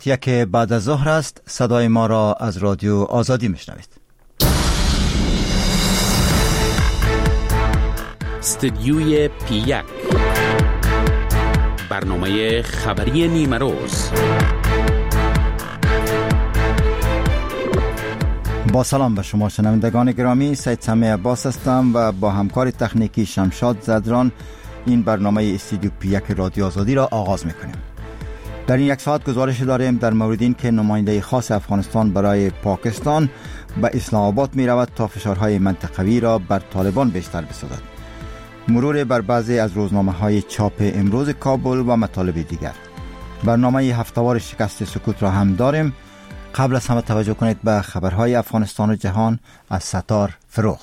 یک بعد از ظهر است. صدای ما را از رادیو آزادی میشنوید. استدیوی پی1 برنامه خبری نیمه روز. با سلام به شما شنوندگان گرامی، سید سمی عباس هستم و با همکار تکنیکی شمشاد زدران این برنامه استدیو پی1 رادیو آزادی را آغاز میکنیم. در این یک ساعت گزارش داریم در مورد این که نماینده خاص افغانستان برای پاکستان به اسلام آباد می رود تا فشارهای منطقوی را بر طالبان بیشتر بسازد. مرور بر بعضی از روزنامه های چاپ امروز کابل و مطالب دیگر. برنامه هفته‌وار شکست سکوت را هم داریم. قبل از همه توجه کنید به خبرهای افغانستان و جهان از ستار فروغ.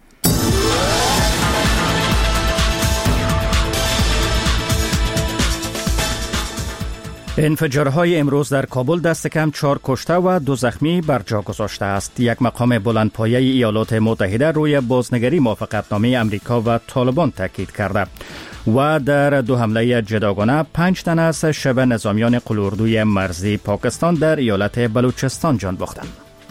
انفجارهای امروز در کابل دست کم 4 کشته و 2 زخمی بر جا گذاشته است. یک مقام بلندپایه ایالات متحده روی بازنگری موافقتنامه امریکا و طالبان تاکید کرده و در 2 حمله جداگانه 5 تن از شبه نظامیان قلاردوی مرزی پاکستان در ایالت بلوچستان جان باختند.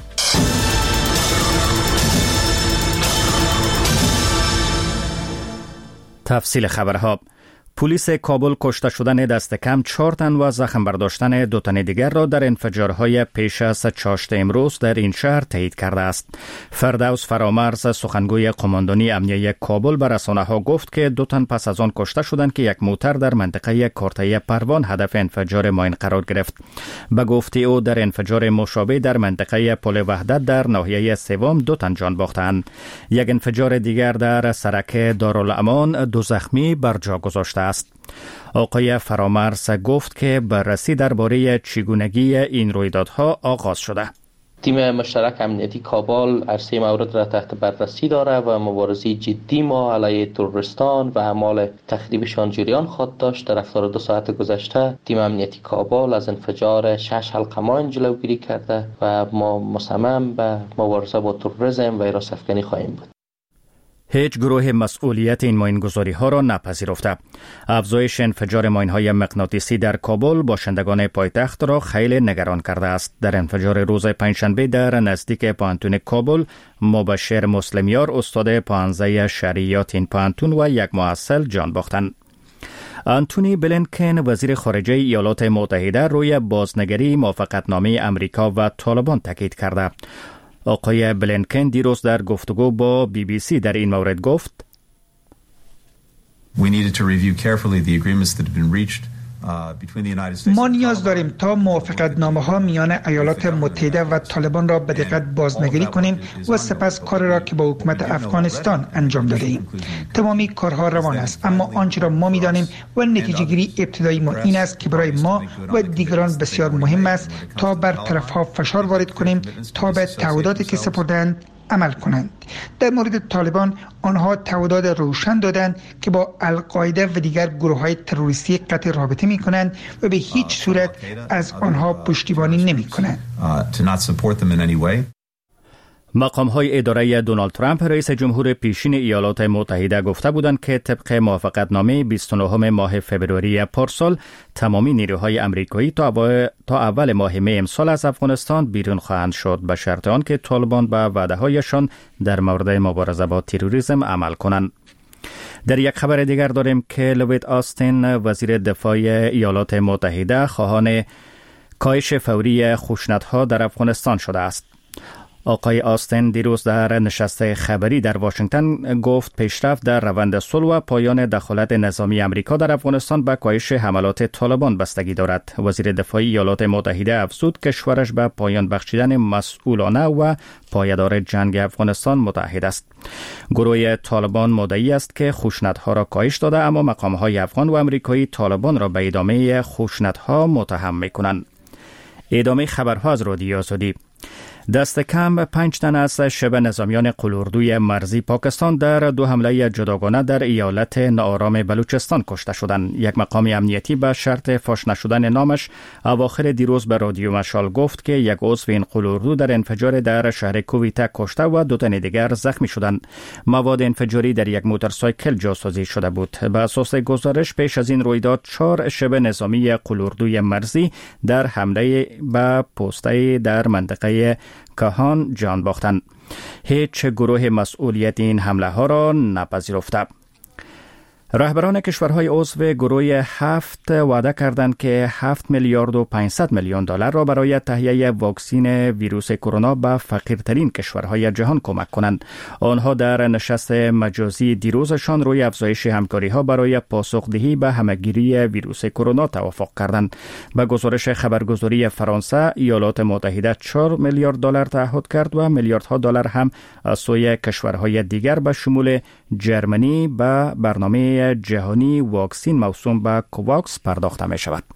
تفصیل خبرها: پلیس کابل کشته شدن دست کم 4 تن و زخم برداشتن 2 تن دیگر را در انفجارهای پیش از چاشت امروز در این شهر تایید کرده است. فردوس فرامرز، سخنگوی قماندانی امنیه کابل، به رسانه‌ها گفت که 2 تن پس از آن کشته شدند که یک موتر در منطقه کارتای پروان هدف انفجار ماین قرار گرفت. به گفته او در انفجار مشابه در منطقه پل وحدت در ناحیه سوم 2 تن جان باختند. یک انفجار دیگر در سرک دارالامان 2 زخمی بر جا گذاشته است. آقای فرامرز گفت که بررسی درباره چگونگی این رویدادها آغاز شده. تیم مشترک امنیتی کابل عرصه مورد را تحت بررسی داره و مبارزه جدی ما علیه تروریستان و اعمال تخریبشان جریان خواهد داشت. در 72 ساعت گذشته تیم امنیتی کابل از انفجار 6 حلقه ماین جلوگیری کرده و ما مصمم به مبارزه با تروریسم و حراست‌افکنی خواهیم بود. هیچ گروه مسئولیت این ماینگذاری ها را نپذیرفته. افزایش انفجار ماین های مغناطیسی در کابل باشندگان پایتخت را خیلی نگران کرده است. در انفجار روز پنجشنبه در نزدیک پانتون کابل، مبشر مسلمیار استاد پانزه شریعت این پانتون و یک محصل جان باختند. آنتونی بلینکن، وزیر خارجه ایالات متحده، روی بازنگری موافقتنامه امریکا و طالبان تاکید کرده. آقای بلینکن دیروز در گفتگو با BBC در این مورد گفت: ما نیاز داریم تا موافقتنامه‌ها میان ایالات متحده و طالبان را به دقت بازنگری کنیم و سپس کار را که با حکومت افغانستان انجام داده ایم. تمامی کارها روان است، اما آنچه را ما می‌دانیم و نتیجه گیری ابتدایی ما این است که برای ما و دیگران بسیار مهم است تا بر طرفها فشار وارد کنیم تا به تعهداتی که سپردند عمل کنند. در مورد طالبان، آنها تعهدات روشن دادند که با القاعده و دیگر گروه‌های تروریستی قطع رابطه می‌کنند و به هیچ صورت از آنها پشتیبانی نمی‌کنند. مقام‌های اداره دونالد ترامپ، رئیس جمهور پیشین ایالات متحده، گفته بودند که طبق موافقتنامه 29 ماه فبروری پارسال تمامی نیروهای آمریکایی تا اول ماه می امسال از افغانستان بیرون خواهند شد، به شرط آنکه طالبان به وعده‌هایشان در مورد مبارزه با تروریسم عمل کنند. در یک خبر دیگر داریم که لوید آستین، وزیر دفاع ایالات متحده، خواهان کاهش فوری خشونت‌ها در افغانستان شده است. آقای آستین دیروز در نشست خبری در واشنگتن گفت پیشرفت در روند صلح و پایان دخالت نظامی امریکا در افغانستان به کاهش حملات طالبان بستگی دارد. وزیر دفاع ایالات متحده افزود کشورش به پایان بخشیدن مسئولانه و پایدار جنگ افغانستان متحد است. گروه طالبان مدعی است که خشونت‌ها را کاهش داده، اما مقام‌های افغان و امریکایی طالبان را به ادامه خشونت‌ها متهم می‌کنند. ادامه خبرها از رادیو آزادی. دست کم 5 تن از شبه نظامیان قلوردوی مرزی پاکستان در 2 حمله جداگانه در ایالت ناآرام بلوچستان کشته شدند. یک مقام امنیتی به شرط فاش نشدن نامش اواخر دیروز به رادیو مشال گفت که یک عضو این قلوردو در انفجار در شهر کویته کشته و 2 تن دیگر زخمی شدند. مواد انفجاری در یک موتورسایکل جاسازی شده بود. به اساس گزارش پیش از این رویداد 4 شبه نظامی قلوردوی مرزی در حمله به پسته در منطقه کهان جان باختند. هیچ گروه مسئولیت این حمله ها را نپذیرفته. رهبران کشورهای عضو گروه 7 وعده کردند که 7 میلیارد و 500 میلیون دلار را برای تهیه واکسن ویروس کرونا به فقیرترین کشورهای جهان کمک کنند. آنها در نشست مجازی دیروزشان روی افزایش همکاری ها برای پاسخدهی به همهگیری ویروس کرونا توافق کردند. به گزارش خبرگزاری فرانسه، ایالات متحده 4 میلیارد دلار تعهد کرد و میلیاردها دلار هم از سوی کشورهای دیگر به شمول جرمنی به برنامه جهانی واکسن موسوم به کوواکس پرداخته می شود.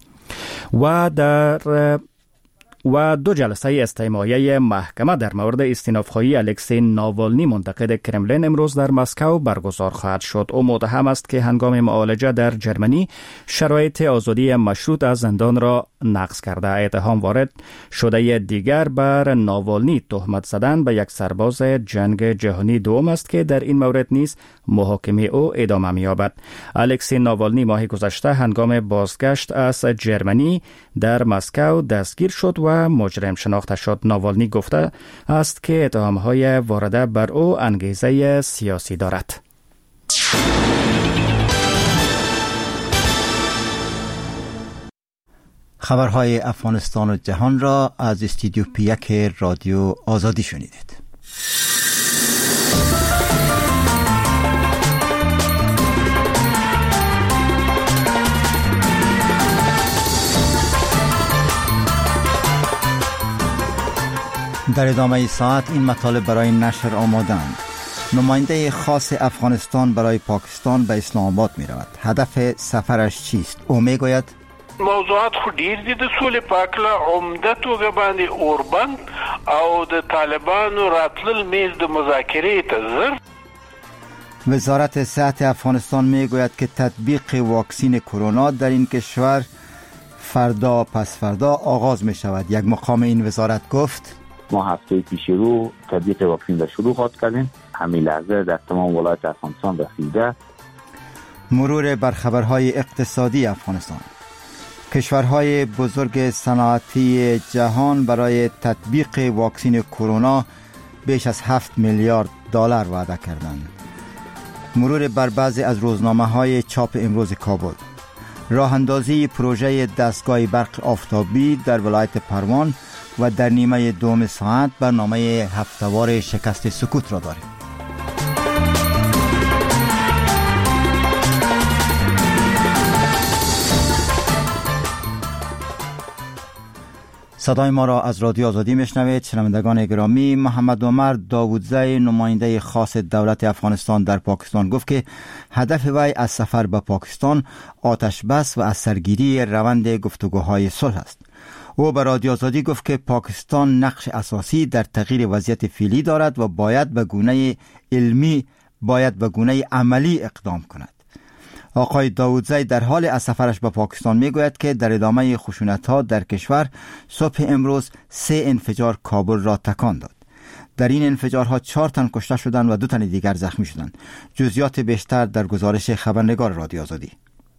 و 2 جلسه استماعی محکمه در مورد استیناف‌خواهی الکسی ناوالنی منتقد کرملین امروز در مسکو برگزار خواهد شد. او متهم است که هنگام معالجه در جرمنی شرایط آزادی مشروط از زندان را نقض کرده. اتهام وارد شده دیگر بر ناوالنی تهمت زدن به یک سرباز جنگ جهانی دوم است که در این مورد نیز محاکمه او ادامه می‌یابد. الکسی ناوالنی ماه گذشته هنگام بازگشت از جرمنی در مسکو دستگیر شد و مجرم شناخته شد. ناوالنی گفته است که اتهام‌های وارده بر او انگیزه سیاسی دارد. خبرهای افغانستان و جهان را از استودیو پی1 رادیو آزادی شنیدید. در ادامه ساعت این مطالب برای نشر آمادند. نماینده خاص افغانستان برای پاکستان به اسلام آباد می رود. هدف سفرش چیست؟ او می گوید موضوعات خو ډیر دي د سولې په اړه عمده توګه باندې اوربند او د طالبانو راتلل میز د مذاکره ته زر. وزارت صحت افغانستان می گوید که تطبیق واکسن کرونا در این کشور فردا پس فردا آغاز می شود. یک مقام این وزارت گفت ما هفته پیش رو تطبیق واکسن را شروع خواهد کردیم. همین لحظه در تمام ولایت افغانستان رسیده. مرور بر خبرهای اقتصادی افغانستان. کشورهای بزرگ صنعتی جهان برای تطبیق واکسن کرونا بیش از 7 میلیارد دلار وعده کردند. مرور بر بعضی از روزنامه‌های چاپ امروز کابل. راه اندازی پروژه دستگاه برق آفتابی در ولایت پروان و در نیمه دوم ساعت برنامه هفته‌وار شکست سکوت را داریم. صدای ما را از رادیو آزادی میشنوید. شنوندگان گرامی، محمد عمر داوودزی نماینده خاص دولت افغانستان در پاکستان گفت که هدف وی از سفر به پاکستان آتش بس و از سرگیری روند گفتگوهای صلح است. او به رادیو آزادی گفت که پاکستان نقش اساسی در تغییر وضعیت فعلی دارد و باید به گونه عملی اقدام کند. آقای داوودزی در حال از سفرش به پاکستان میگوید که در ادامه خشونت‌ها در کشور صبح امروز 3 انفجار کابل را تکان داد. در این انفجارها 4 تن کشته شدند و 2 تن دیگر زخمی شدند. جزئیات بیشتر در گزارش خبرنگار رادیو آزادی.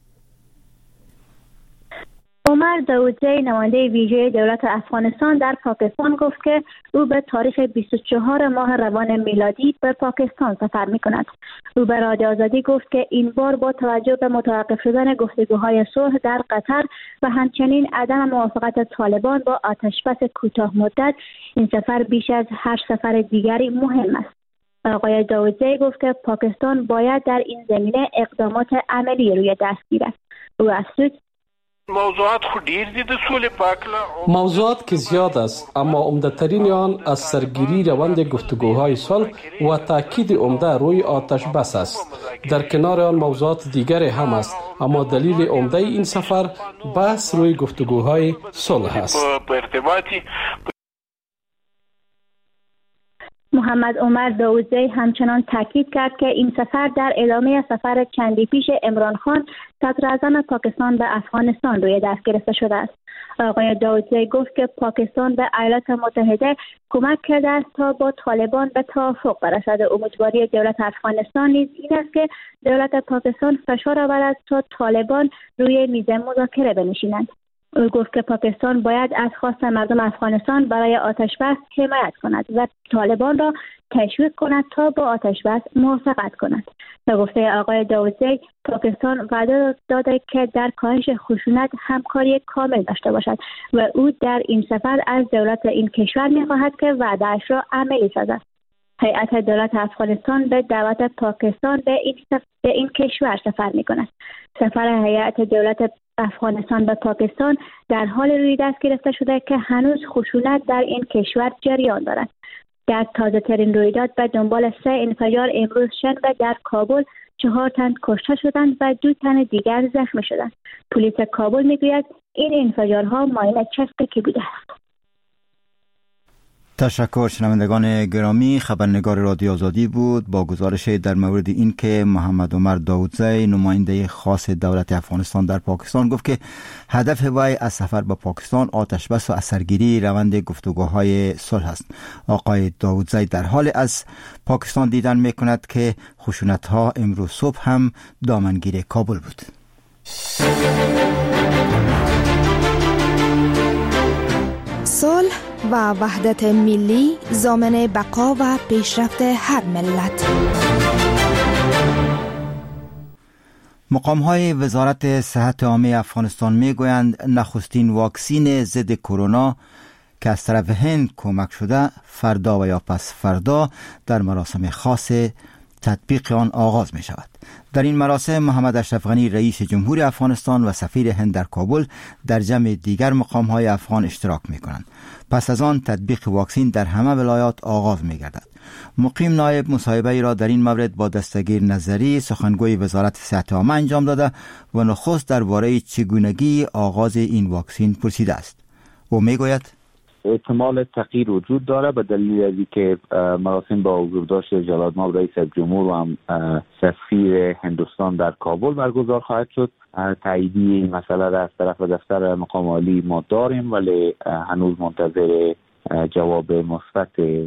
عمر داوودزی نماینده ویژه دولت افغانستان در پاکستان گفت که او به تاریخ 24 ماه روان میلادی به پاکستان سفر می کند. او به رادیو آزادی گفت که این بار با توجه به متوقف شدن گفتگوهای صلح در قطر و همچنین عدم موافقت طالبان با آتشبس کوتاه مدت، این سفر بیش از هر سفر دیگری مهم است. آقای داوودزی گفت که پاکستان باید در این زمینه اقدامات عملی روی دست گیرد. او افزود موضوعات که زیاد است، اما عمده‌ترین آن از سرگیری روند گفتگوهای صلح و تاکید عمده روی آتش بس است. در کنار آن موضوعات دیگری هم است، اما دلیل عمده این سفر بحث روی گفتگوهای صلح است. محمد عمر داودزی همچنان تاکید کرد که این سفر در ادامه سفر چندی پیش عمران خان صدراعظم پاکستان به افغانستان روی دست گرفته شده است. آقای داودزی گفت که پاکستان به ایالات متحده کمک کرده است تا با طالبان به توافق برسد. امیدواری دولت افغانستان نیز این است که دولت پاکستان فشار آورد تا طالبان روی میز مذاکره بنشینند. او گفت که پاکستان باید از خواست مردم افغانستان برای آتش‌بس حمایت کند و طالبان را تشویق کند تا با آتش‌بس موافقت کند. به گفته آقای داودزی، پاکستان وعده داده که در کاهش خشونت همکاری کامل داشته باشد و او در این سفر از دولت این کشور می‌خواهد که وعده‌اش را عملی سازد. هیئت دولت افغانستان به دعوت پاکستان به این کشور سفر می‌کند. سفر هیئت دولت افغانستان به پاکستان در حال روی دست گرفته شده که هنوز خشونت در این کشور جریان دارد. در تازه ترین رویداد به دنبال 3 انفجار امروز شنبه در کابل 4 تن کشته شدند و 2 تن دیگر زخمی شدند. پلیس کابل میگوید این انفجارها مایل چسبکی بوده است. تشکر. شنوندگان گرامی، خبرنگار رادیو آزادی بود با گزارش در مورد این که محمد عمر داودزی نماینده خاص دولت افغانستان در پاکستان گفت که هدف وی از سفر به پاکستان آتش‌بس و اثرگیری روند گفتگوهای صلح است. آقای داودزی در حال از پاکستان دیدن میکند که خشونت‌ها امروز صبح هم دامنگیر کابل بود. صلح و وحدت ملی ضامن بقا و پیشرفت هر ملت. مقام‌های وزارت صحت عامه افغانستان میگویند نخستین واکسین ضد کرونا که از طرف هند کمک شده فردا و یا پس فردا در مراسم خاص تطبیق آن آغاز می شود. در این مراسم محمد اشرف غنی رئیس جمهور افغانستان و سفیر هند در کابل در جمع دیگر مقام‌های افغان اشتراک می کنند. پس از آن تطبیق واکسین در همه ولایات آغاز می گردد. مقیم نایب مصاحبه را در این مورد با دستگیر نظری سخنگوی وزارت صحت عامه انجام داده و نخست درباره چگونگی آغاز این واکسین پرسیده است. او می گوید احتمال تغییر وجود داره به دلیل از اینکه مراسم با حضورداشت جلال‌آباد رئیس جمهور و هم سفیر هندوستان در کابل برگزار خواهد شد. تاییدی این مسئله را از طرف دفتر مقام عالی ما داریم ولی هنوز منتظر جواب مثبت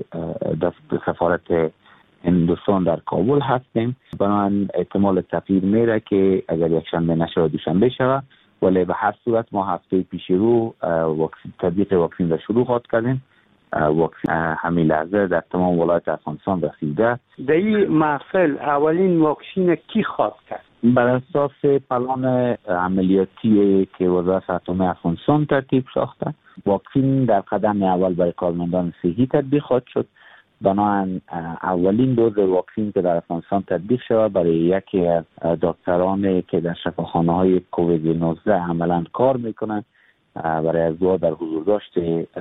سفارت هندوستان در کابل هستیم. بنابراین احتمال تغییر میره که اگر یک شنبه نشه دوشنبه شود، ولی به هر صورت ما هفته پیش رو تطبیق واکسین را شروع خواهد کردیم. واکسین همین لحظه در تمام ولایت افغانستان رسیده. در این محفل اولین واکسین کی خواهد کرد؟ بر اساس پلان عملیاتی که وزارت صحت عامه افغانستان ترتیب ساخته، واکسین در قدم اول برای کارمندان صحی تطبیق خواهد شد. بنابراین اولین دوز واکسین که در افغانستان تطبیق شود برای یکی از دکترانی که در شفاخانه‌های کووید 19 عملاً کار میکنند برای از دو در حضورداشت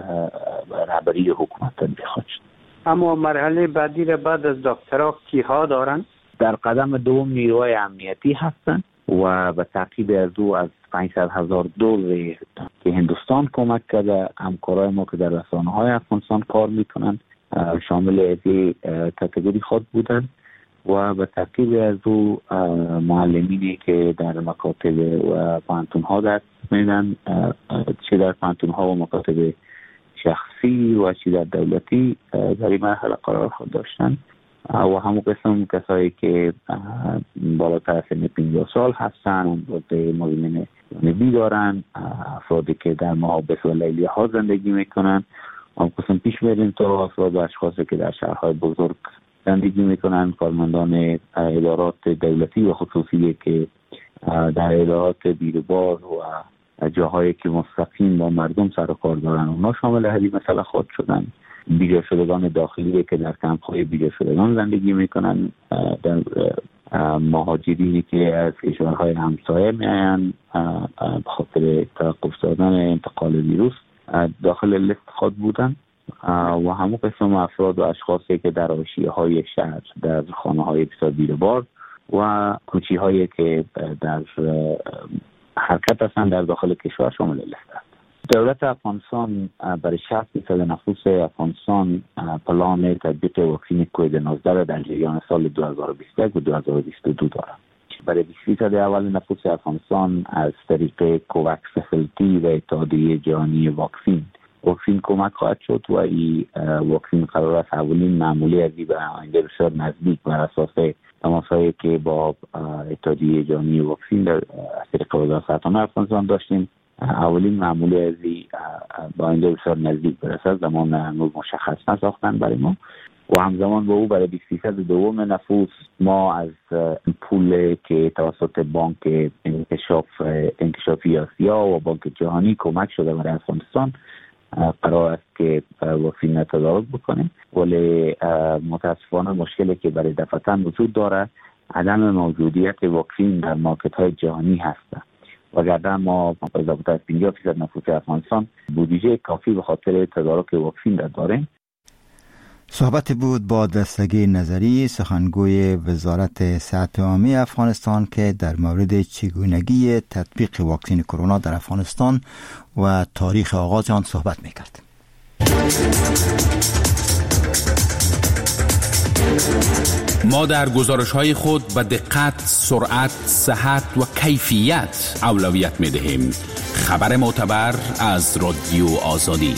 رهبری حکومت تطبیق خواهد شد. اما مرحله بعدی را بعد از دکترها کیها دارند؟ در قدم دوم نیروهای امنیتی هستند و به تعقیب از دو از 500,000 دوز که هندوستان کمک کرده همکارای ما که در رسانه‌های افغانستان کار میکنند شامل این کاتگوری خود بودند و به تعقیب از او معلمینی که در مکاتب و پانتون‌ها درس میدن، چه در پانتون‌ها و مکاتب شخصی و چه در دولتی در این مرحله قرار خود داشتن و همون قسم کسایی که بالاتر از سن 50 سال هستن و مزمن جانبی دارن، افرادی که در محابس و لیلیه ها زندگی میکنن. هم قسم پیش میریم تا افراد و اشخاصی که در شهرهای بزرگ زندگی میکنن، کارمندان ادارات دولتی و خصوصی که در ادارات بیروبار و جاهایی که مستقیم با مردم سر و کار دارن اونا شامل همین مسئله خود شدن. بیجا شدگان داخلی که در کمپ‌های بیجا شدگان زندگی میکنن، در مهاجرینی که از کشورهای همسایه میاین به خاطر توقف دادن انتقال ویروس داخل لیست خود بودن و همون قسم افراد و اشخاصی که در حاشیه‌های شهر در خانه‌های بسیار بیروبار و کوچی‌هایی که در حرکت هستند در داخل کشور شامل لیست است. دولت افغانستان برای 60% نفوس افغانستان پلان تطبیق واکسن کووید 19 را در جریان سال 2021 و 2022 دارد. برای 20% اول نفوس افغانستان از طریق کوواکس فسیلیتی و اتحادیه جهانی واکسن کمک خواهد شد و این واکسن قرار است اولین معمولی ازی به آینده بسیار نزدیک بر اساس تماسهایی که با اتحادیه جهانی واکسن در طریق وزارت سرطان افغانستان داشتیم، اولین معمولی ازی با آینده بسیار نزدیک برسد. زمان هنوز مشخص نساختن برای ما و همزمان با او برای 20% دوم نفوس ما از پول که توسط بانک انکشافی آسیا و بانک جهانی کمک شده برای افغانستان قرار است که واکسن تدارک بکنیم، ولی متاسفانه مشکلی که برای دفعتن وجود داره عدم موجودیت واکسن در مارکت های جهانی هست. وگرنه ما بالاتر از 50% نفوس افغانستان بودجه کافی به خاطر تدارک واکسن داریم. صحبت بود با دستگیر نظری، سخنگوی وزارت صحت عامه افغانستان که در مورد چگونگی تطبیق واکسن کرونا در افغانستان و تاریخ آغاز آن صحبت می‌کرد. ما در گزارش‌های خود به دقت، سرعت، صحت و کیفیت اولویت می‌دهیم. خبر معتبر از رادیو آزادی.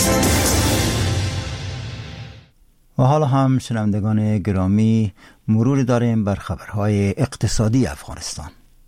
و حالا هم شنوندگان گرامی مروری داریم بر خبرهای اقتصادی افغانستان.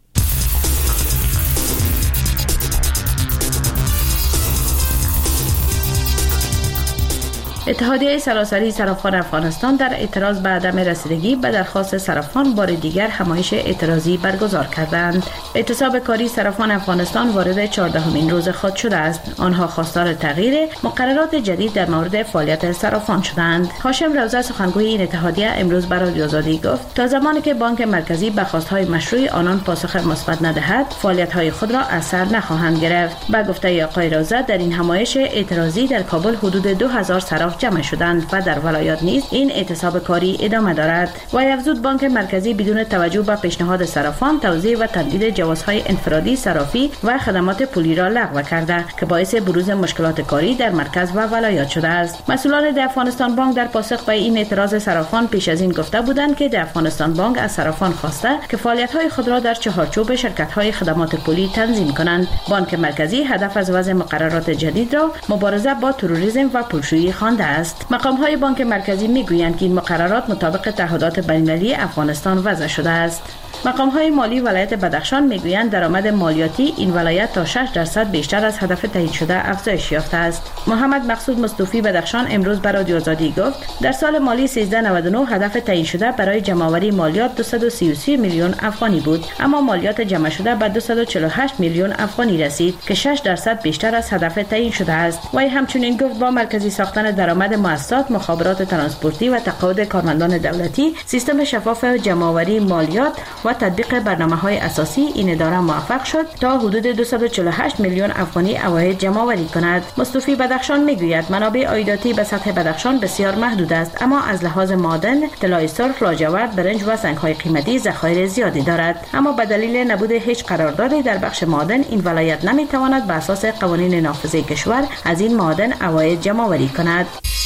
اتحادیه سراسری صرافان افغانستان در اعتراض به عدم رسیدگی به درخواست صرافان بار دیگر همایش اعتراضی برگزار کردند. اعتصاب کاری صرافان افغانستان وارد 14مین روز خود شده است. آنها خواستار تغییر مقررات جدید در مورد فعالیت صرافان شدند. هاشم روزه سخنگوی این اتحادیه امروز به رادیو آزادی گفت تا زمانی که بانک مرکزی به خواستهای مشروع آنان پاسخ مثبت ندهد، فعالیت‌های خود را از سر نخواهند گرفت. به گفته آقای روزه در این همایش اعتراضی در کابل حدود 2000 صراف جمع شدند و در ولایات نیز این اعتصاب کاری ادامه دارد. و افزود بانک مرکزی بدون توجه به پیشنهاد صرافان توزیع و تمدید جوازهای انفرادی صرافی و خدمات پولی را لغو کرده که باعث بروز مشکلات کاری در مرکز و ولایات شده است. مسئولان در افغانستان بانک در پاسخ به این اعتراض صرافان پیش از این گفته بودند که در افغانستان بانک از صرافان خواسته که فعالیت‌های خود را در چهارچوب شرکت‌های خدمات پولی تنظیم کنند. بانک مرکزی هدف از وضع مقررات جدید را مبارزه با تروریسم و پولشویی خوانده است. مقام‌های بانک مرکزی می‌گویند که این مقررات مطابق تعهدات بین‌المللی افغانستان وضع شده است. مقام‌های مالی ولایت بدخشان می‌گویند درآمد مالیاتی این ولایت تا 6% بیشتر از هدف تعیین شده افزایش یافته است. محمد مقصود مصطفی بدخشان امروز به رادیو آزادی گفت در سال مالی 1399 هدف تعیین شده برای جمع‌آوری مالیات 233 میلیون افغانی بود، اما مالیات جمع شده به 248 میلیون افغانی رسید که 6% بیشتر از هدف تعیین شده است. و همچنین گفت با مرکزی ساختن درآمد مؤسسات، مخابرات ترانسپورتی و تقاعد کارمندان دولتی، سیستم شفاف جمع‌آوری مالیات و تطبیق برنامه‌های اساسی، این اداره موفق شد تا حدود 248 میلیون افغانی عواید جمع‌آوری کند. مصطفی بدخشان میگوید منابع عایداتی به سطح بدخشان بسیار محدود است، اما از لحاظ معدن، طلای سرخ، لاجورد، برنج و سنگ‌های قیمتی ذخایر زیادی دارد، اما به دلیل نبود هیچ قراردادی در بخش معدن این ولایت نمی‌تواند به اساس قوانین نافذه کشور از این معدن عواید جمع‌آوری کند.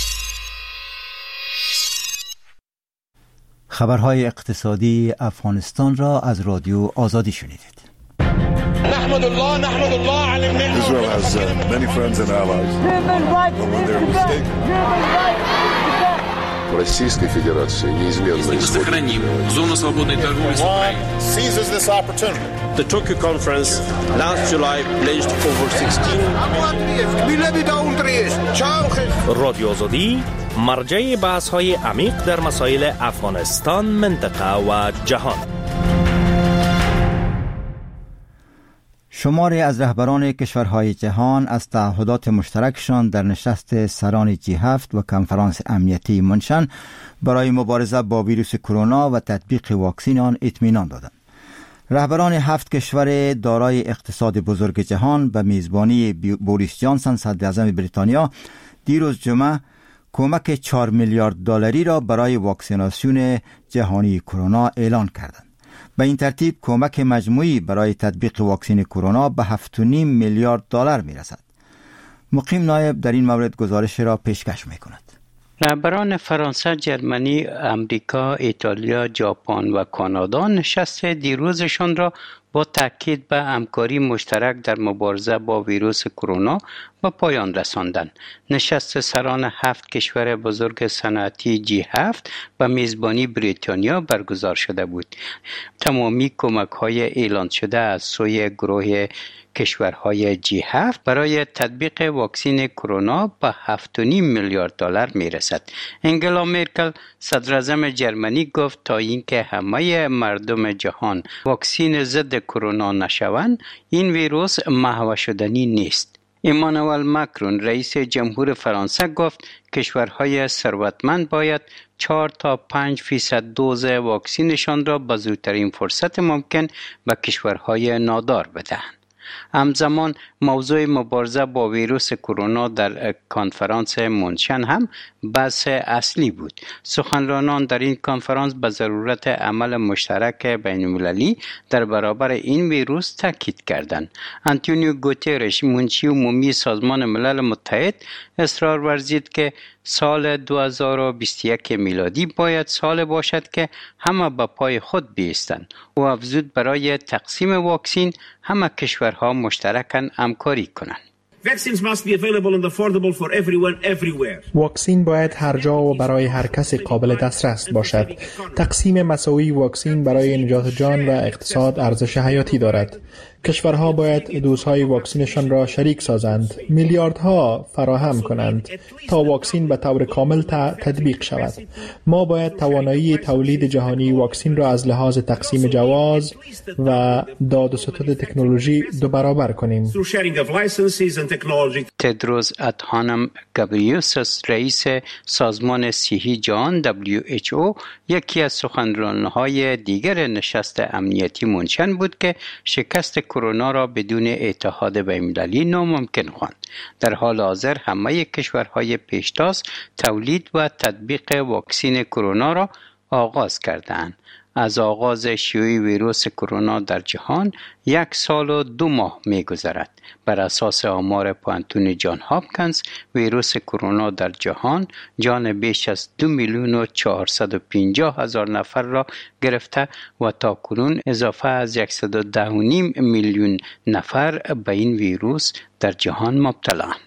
خبرهای اقتصادی افغانستان را از رادیو آزادی شنیدید. نحمد الله على النعمة. Israel has many friends and allies. But when they're mistaken. Российской Федерации неизменно сохраним зону свободной торговли с Украиной. Seizes this opportunity. The Tokyo conference last July pledged over 16 رادیو آزادی مرجع بحث‌های عمیق در مسائل افغانستان، منطقه و جهان. شماری از رهبران کشورهای جهان از تعهدات مشترکشان در نشست سران G7 و کنفرانس امنیتی منشن برای مبارزه با ویروس کرونا و تطبیق واکسن آن اطمینان دادند. رهبران 7 کشور دارای اقتصاد بزرگ جهان به میزبانی بوریس جانسون صدر اعظم بریتانیا دیروز جمعه کمک 4 میلیارد دلاری را برای واکسیناسیون جهانی کرونا اعلان کردند. به این ترتیب کمک مجموعی برای تطبیق واکسن کرونا به 7.5 میلیارد دلار میرسد. مقیم نایب در این مورد گزارش را پیشکش می‌کند. رهبران فرانسه، جرمنی، امریکا، ایتالیا، ژاپن و کانادا نشست دیروزشان را با تاکید به همکاری مشترک در مبارزه با ویروس کرونا به پایان رساندند. نشست سران 7 کشور بزرگ صنعتی G7 به میزبانی بریتانیا برگزار شده بود. تمامی کمک‌های اعلان شده از سوی گروه کشورهای G7 برای تطبیق واکسن کرونا به 7.5 میلیارد دلار میرسد. انگلا مرکل صدراعظم جرمنی گفت تا اینکه همه مردم جهان واکسن ضد کرونا نشوند، این ویروس محو شدنی نیست. ایمانوئل ماکرون رئیس جمهور فرانسه گفت کشورهای ثروتمند باید 4 تا 5% دوز واکسنشان را به زودترین فرصت ممکن به کشورهای نادار بدهند. همزمان موضوع مبارزه با ویروس کرونا در کنفرانس مونشن هم بحث اصلی بود. سخنرانان در این کنفرانس به ضرورت عمل مشترک بین‌المللی در برابر این ویروس تاکید کردند. آنتونیو گوترش، منشی عمومی سازمان ملل متحد، اصرار ورزید که سال 2021 میلادی باید سال باشد که همه به پای خود بایستند. او افزود برای تقسیم واکسن همه کشورها مشترکاً همکاری کنند. واکسن باید هر جا و برای هر کسی قابل دسترس باشد. تقسیم مساوی واکسن برای نجات جان و اقتصاد ارزش حیاتی دارد. کشورها باید دوزهای واکسنشان را شریک سازند، میلیاردها فراهم کنند تا واکسن به طور کامل تطبیق شود. ما باید توانایی تولید جهانی واکسن را از لحاظ تقسیم جواز و داد و ستد تکنولوژی 2 برابر کنیم. تدروس ادهانم گابریوسس، رئیس سازمان صحی جهان WHO، یکی از سخنرانهای دیگر نشست امنیتی مونشن بود که شکست کرونا را بدون اتحاد بین‌المللی ناممکن خواند. در حال حاضر همه کشورهای پیشتاز تولید و تطبیق واکسن کرونا را آغاز کردند. از آغاز شیوع ویروس کرونا در جهان 1 سال و 2 ماه می‌گذرد. بر اساس آمار پانتون جان هاپکینز، ویروس کرونا در جهان جان بیش از 2,450,000 نفر را گرفته و تاکنون اضافه از 110.5 میلیون نفر به این ویروس در جهان مبتلا‌اند.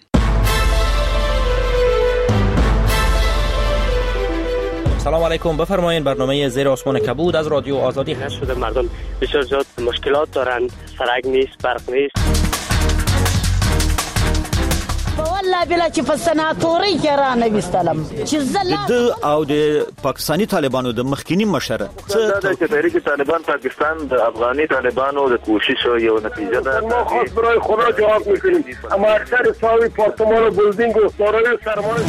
سلام علیکم، بفرمایید. برنامه زیر آسمان کبود از رادیو آزادی هست. شده مردم بسیار زیاد مشکلات دارن، سرک نیست، برق نیست. والله بلا چې په سناتوري کې را نه وستلم چې د او د پاکستانی طالبانو د مخکینی مشر چې تحریک طالبان پاکستان د افغاني طالبانو د کوشش یو نتیجه ده. ما خاص برای خدا جواب میکنیم. اما اکثر ساوی پارتمان و بلدینگ و سارای سرمان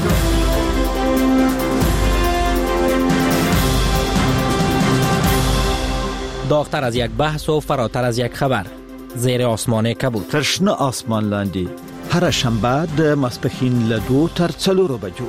داغتر از یک بحث و فراتر از یک خبر. زیر آسمان کبود. ترشنه آسمان لاندی. هر شنبه د ماسپښین له 2 تر 4 بجو.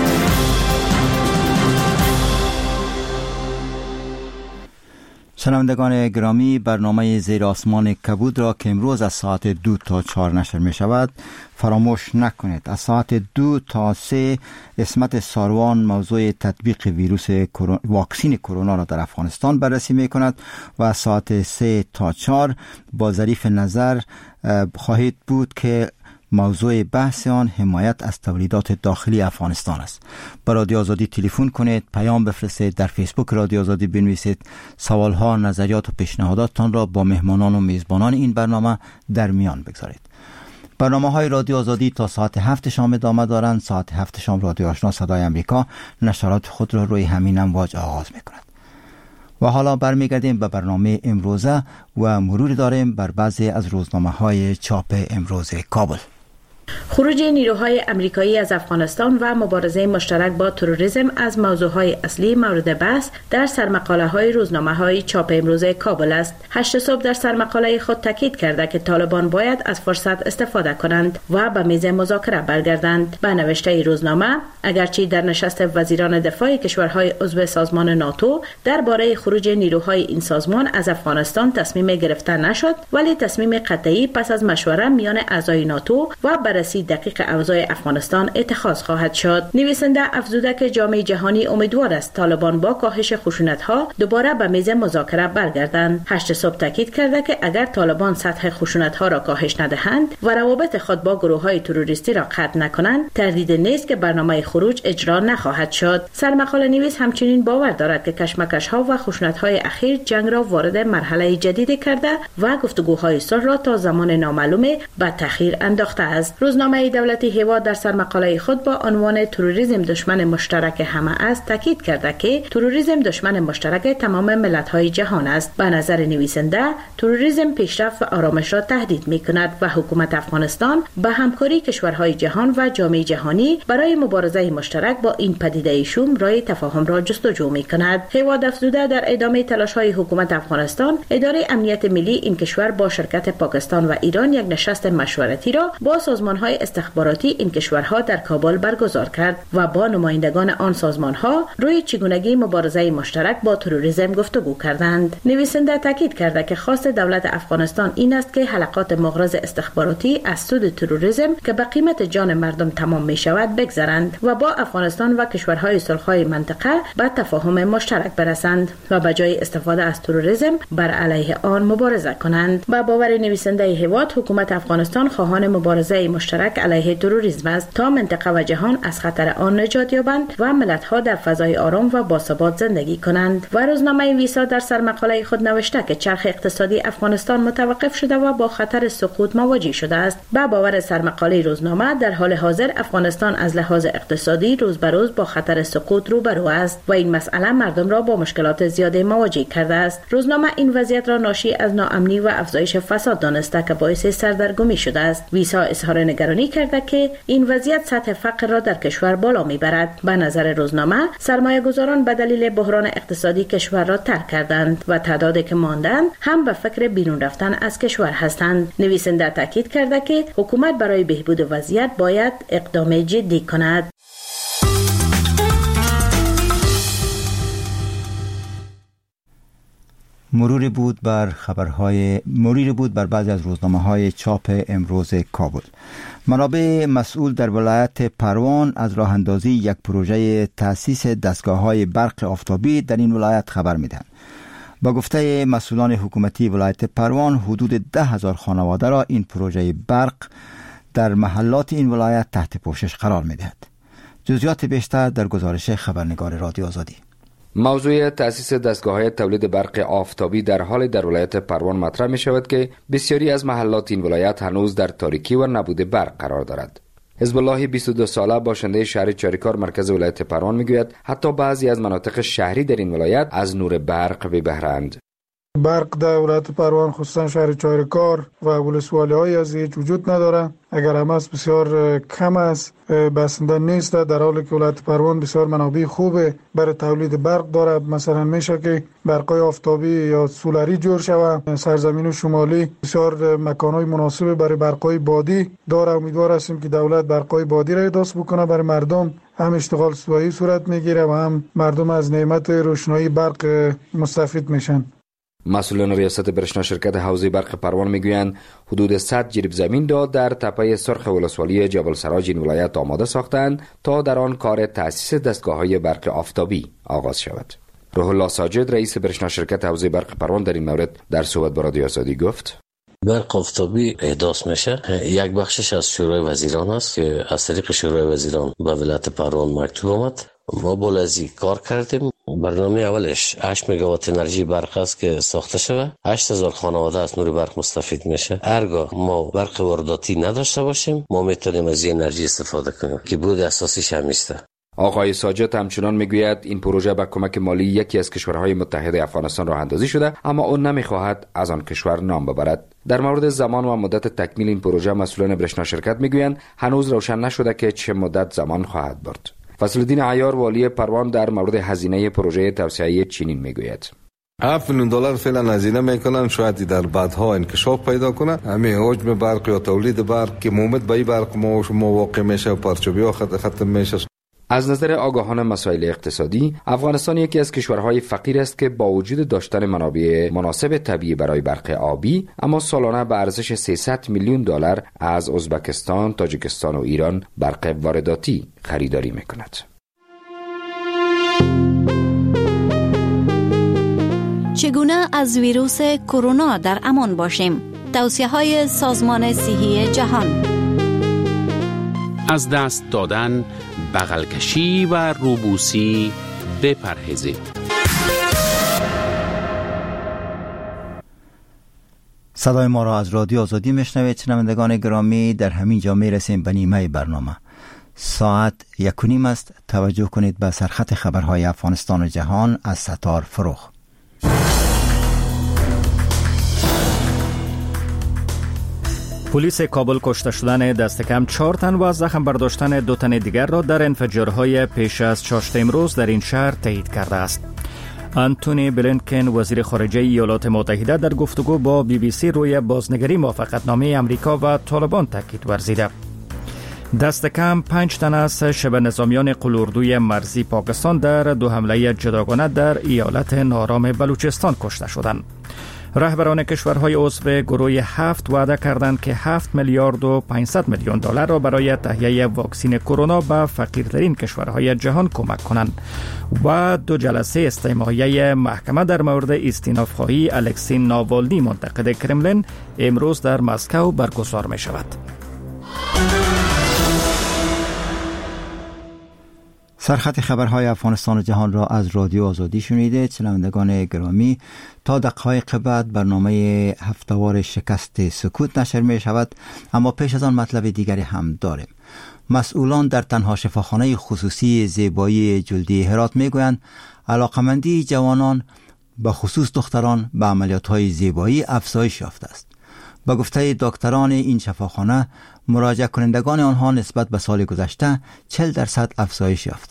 شنوندگان گرامی، برنامه زیر آسمان کبود را که امروز از ساعت 2 تا 4 نشر می شود فراموش نکنید. از ساعت 2 تا 3 اسمت ساروان موضوع تطبیق ویروس واکسن کرونا را در افغانستان بررسی می کند و از ساعت 3 تا 4 با ظریف نظر خواهید بود که موضوع بحث آن حمایت از تولیدات داخلی افغانستان است. با رادیو آزادی تلفن کنید، پیام بفرستید، در فیسبوک رادیو آزادی بنویسید، سوالها، نظریات و پیشنهاداتتان را با مهمانان و میزبانان این برنامه در میان بگذارید. برنامه های رادیو آزادی تا ساعت 7 شام ادامه دارند. ساعت 7 شام رادیو آشنا صدای امریکا نشرات خود را روی همین امواج آغاز می‌کند. و حالا برمیگردیم به برنامه امروزه و مروری داریم بر بعضی از روزنامه‌های چاپ امروز کابل. خروج نیروهای امریکایی از افغانستان و مبارزه مشترک با تروریسم از موضوعهای اصلی مورد بحث در سرمقاله‌های روزنامه‌های چاپ امروز کابل است. 8 صبح در سرمقاله خود تاکید کرده که طالبان باید از فرصت استفاده کنند و به میز مذاکره برگردند. به نوشته روزنامه، اگرچه در نشست وزیران دفاع کشورهای عضو سازمان ناتو درباره خروج نیروهای این سازمان از افغانستان تصمیم گرفته نشد، ولی تصمیم قطعی پس از مشوره میان اعضای ناتو و بررسی دقیق اوضاع افغانستان اتخاذ خواهد شد. نویسنده افزوده که جامعه جهانی امیدوار است طالبان با کاهش خشونت‌ها دوباره به میز مذاکره برگردند. 8 صبح تاکید کرده که اگر طالبان سطح خشونت‌ها را کاهش ندهند و روابط خود با گروه‌های تروریستی را قطع نکنند، تردید نیست که برنامه خروج اجرا نخواهد شد. سرمقاله نویس همچنین باور دارد که کشمکش‌ها و خشونت‌های اخیر جنگ را وارد مرحله جدید کرده و گفتگوهای صلح را تا زمان نامعلوم به تأخیر انداخته است. روزنامه دولتی هیوا در سرمقاله خود با عنوان تروریسم دشمن مشترک همه است تاکید کرده که تروریسم دشمن مشترک تمام ملت‌های جهان است. به نظر نویسنده تروریسم پیشرفت و آرامش را تهدید می‌کند و حکومت افغانستان به همکاری کشورهای جهان و جامعه جهانی برای مبارزه مشترک با این پدیده شوم راه تفاهم را جستجو می‌کند. هیوا افزوده در ادامه تلاش‌های حکومت افغانستان، اداره امنیت ملی این کشور با شرکت پاکستان و ایران یک نشست مشورتی را با سازمان‌های استخباراتی این کشورها در کابل برگزار کرد و با نمایندگان آن سازمان‌ها روی چگونگی مبارزه مشترک با تروریسم گفتگو کردند. نویسنده تاکید کرده که خواست دولت افغانستان این است که حلقات مغرض استخباراتی از سود تروریسم که به قیمت جان مردم تمام می‌شود بگذرند و با افغانستان و کشورهای صلح‌های منطقه به تفاهم مشترک برسند و به جای استفاده از تروریسم بر علیه آن مبارزه کنند. با باور نویسنده هیواد، حکومت افغانستان خواهان مبارزه مشترک علیه تروریسم است تا منطقه و جهان از خطر آن نجات یابند و ملت‌ها در فضای آرام و باثبات زندگی کنند. و روزنامه ویسا در سرمقاله خود نوشته که چرخ اقتصادی افغانستان متوقف شده و با خطر سقوط مواجه شده است. با باور سرمقاله روزنامه، در حال حاضر افغانستان از لحاظ اقتصادی روز به روز با خطر سقوط روبرو است و این مسئله مردم را با مشکلات زیاده مواجه کرده است. روزنامه این وضعیت را ناشی از ناامنی و افزایش فساد دانسته که باعث سردرگمی شده است. ویسا اظهار نگرانی کرده که این وضعیت سطح فقر را در کشور بالا میبرد. به نظر روزنامه، سرمایه‌گذاران به دلیل بحران اقتصادی کشور را ترک کردند و تعدادی که ماندند هم به فکر بیرون رفتن از کشور هستند. نویسنده تاکید کرده که حکومت برای بهبود وضعیت باید اقدام جدی کند. مروری بود بر بعضی از روزنامه‌های چاپ امروز کابل. منابع مسئول در ولایت پروان از راه اندازی یک پروژه تأسیس دستگاه‌های برق آفتابی در این ولایت خبر می‌دهند. با گفته مسئولان حکومتی ولایت پروان، حدود 10,000 خانواده را این پروژه برق در محلات این ولایت تحت پوشش قرار می‌دهد. جزئیات بیشتر در گزارش خبرنگار رادیو آزادی. موضوع تأسیس دستگاه‌های تولید برق آفتابی در حال در ولایت پروان مطرح می شود که بسیاری از محلات این ولایت هنوز در تاریکی و نبود برق قرار دارد. حزب الله 22 ساله باشنده شهر چاریکار مرکز ولایت پروان می گوید حتی بعضی از مناطق شهری در این ولایت از نور برق بی بهره‌اند. برق در ولایت پروان خصوصا شهر چاریکار و ولسوالی‌های از هیچ وجود نداره. اگر هم است بسیار کم است، بسنده نیست، در حالی که ولایت پروان بسیار منابع خوبه برای تولید برق داره. مثلا میشه که برقای آفتابی یا سولاری جور شود. سرزمین شمالی بسیار مکانهای مناسب برای برقای بادی داره. امیدوار هستیم که دولت برقای بادی را احداث بکنه برای مردم. هم اشتغال صبحی صورت میگیره و هم مردم از نعمت روشنایی برق مستفید میشن. مسئولان ریاست برشنا شرکت حوزه برق پروان میگویند حدود 100 جریب زمین را در تپه سرخ ولسوالی جبل سراج این ولایت آماده ساختند تا در آن کار تأسیس دستگاه‌های برق آفتابی آغاز شود. روح الله ساجد رئیس برشنا شرکت حوزه برق پروان در این مورد در صحبت با رادیو آزادی گفت: برق آفتابی احداث میشه. یک بخشش از شورای وزیران است که از طریق شورای وزیران به ولایت پروان مکتوب آمد. ما بولازی کار کردیم. برنامه اولش 8 مگاوات انرژی برق است که ساخته شده. 8000 خانواده از نور برق مستفید میشه. هرگاه ما برق وارداتی نداشته باشیم، ما میتونیم از این انرژی استفاده کنیم که بود اساسیش هم است. آقای ساجد همچنان میگوید این پروژه با کمک مالی یکی از کشورهای متحد افغانستان راه اندازی شده، اما اون نمیخواهد از آن کشور نام ببرد. در مورد زمان و مدت تکمیل این پروژه مسئولان برشنا شرکت میگویند هنوز روشن نشده که چه مدت زمان خواهد برد. فضل الدین عیار والی پروان در مورد هزینه پروژه توسعه چینین میگوید: $7 میلیون فعلا هزینه میکنن، شاید در بعدها انکشاف پیدا کنه. همین حجم برق یا تولید برق که مومد به برق ما واقع میشه و پرچوبی ها ختم میشه. از نظر آگاهان مسائل اقتصادی، افغانستان یکی از کشورهای فقیر است که با وجود داشتن منابع مناسب طبیعی برای برق آبی، اما سالانه به ارزش 300 میلیون دلار از ازبکستان، تاجیکستان و ایران برق وارداتی خریداری می‌کند. چگونه از ویروس کرونا در امان باشیم؟ توصیه‌های سازمان صحی جهان. از دست دادن، بغل کشی و روبوسی بپرهیزید. صدای ما را از رادیو آزادی میشنوید. شنوندگان گرامی، در همین جا میرسیم به نیمه برنامه. ساعت 1:30 است. توجه کنید به سرخط خبرهای افغانستان و جهان از ستار فروخ. پلیس کابل کشته شدن دست کم 4 تن و زخم برداشتن 2 تن دیگر را در انفجارهای پیش از چاشت امروز در این شهر تایید کرده است. آنتونی بلینکن وزیر خارجه ایالات متحده در گفتگو با BBC روی بازنگری موافقتنامه امریکا و طالبان تاکید ورزیده. دست کم 5 تن از شبه نظامیان قلوردوی مرزی پاکستان در 2 حمله جداگانه در ایالت نارام بلوچستان کشته شدند. رهبران کشورهای عضو گروه 7 وعده کردند که 7 میلیارد و 500 میلیون دلار را برای تهیه واکسن کرونا به فقیرترین کشورهای جهان کمک کنند و 2 جلسه استماعیه محکمه در مورد استیناف‌خواهی الکسی ناوالنی منتقد کرملین امروز در مسکو برگزار می شود. سرخط خبرهای افغانستان و جهان را از رادیو آزادی شنیدید. شنوندگان گرامی، تا دقایق بعد برنامه هفتهوار شکست سکوت نشر می شود، اما پیش از آن مطلب دیگری هم داریم. مسئولان در تنها شفاخانه خصوصی زیبایی جلدی هرات می گویند علاقمندی جوانان به خصوص دختران به عملیات‌های زیبایی افزایش یافته است. با گفته دکتران این شفاخانه، مراجعه کنندگان آنها نسبت به سال گذشته 40% افزایش یافته.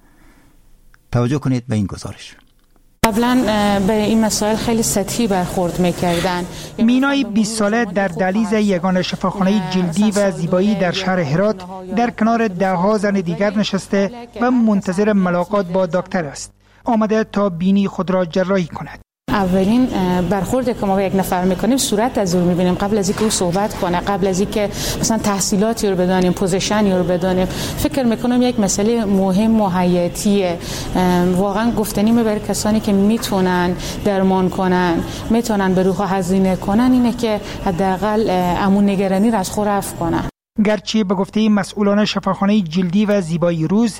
توجه کنید به این گزارش. قبلا به این مسائل خیلی سطحی برخورد می‌کردن. مینای 20 ساله در دهلیز یگانه شفاخانه جلدی و زیبایی در شهر هرات در کنار ده‌ها زن دیگر نشسته و منتظر ملاقات با دکتر است. آمده تا بینی خود را جراحی کند. اولین برخورد که ما با یک نفر میکنیم صورت از او میبینیم قبل از اینکه او صحبت کنه، قبل از اینکه مثلا تحصیلاتی رو بدانیم، پوزیشنی رو بدانیم. فکر میکنم یک مسئله مهم و حیاتیه، واقعا گفتنی برای کسانی که میتونن درمان کنن، میتونن به روح هزینه کنن، اینه که حداقل امون نگرانی را از خود رفع کنن. گرچه به گفته مسئولان شفاخانه جلدی و زیبایی روز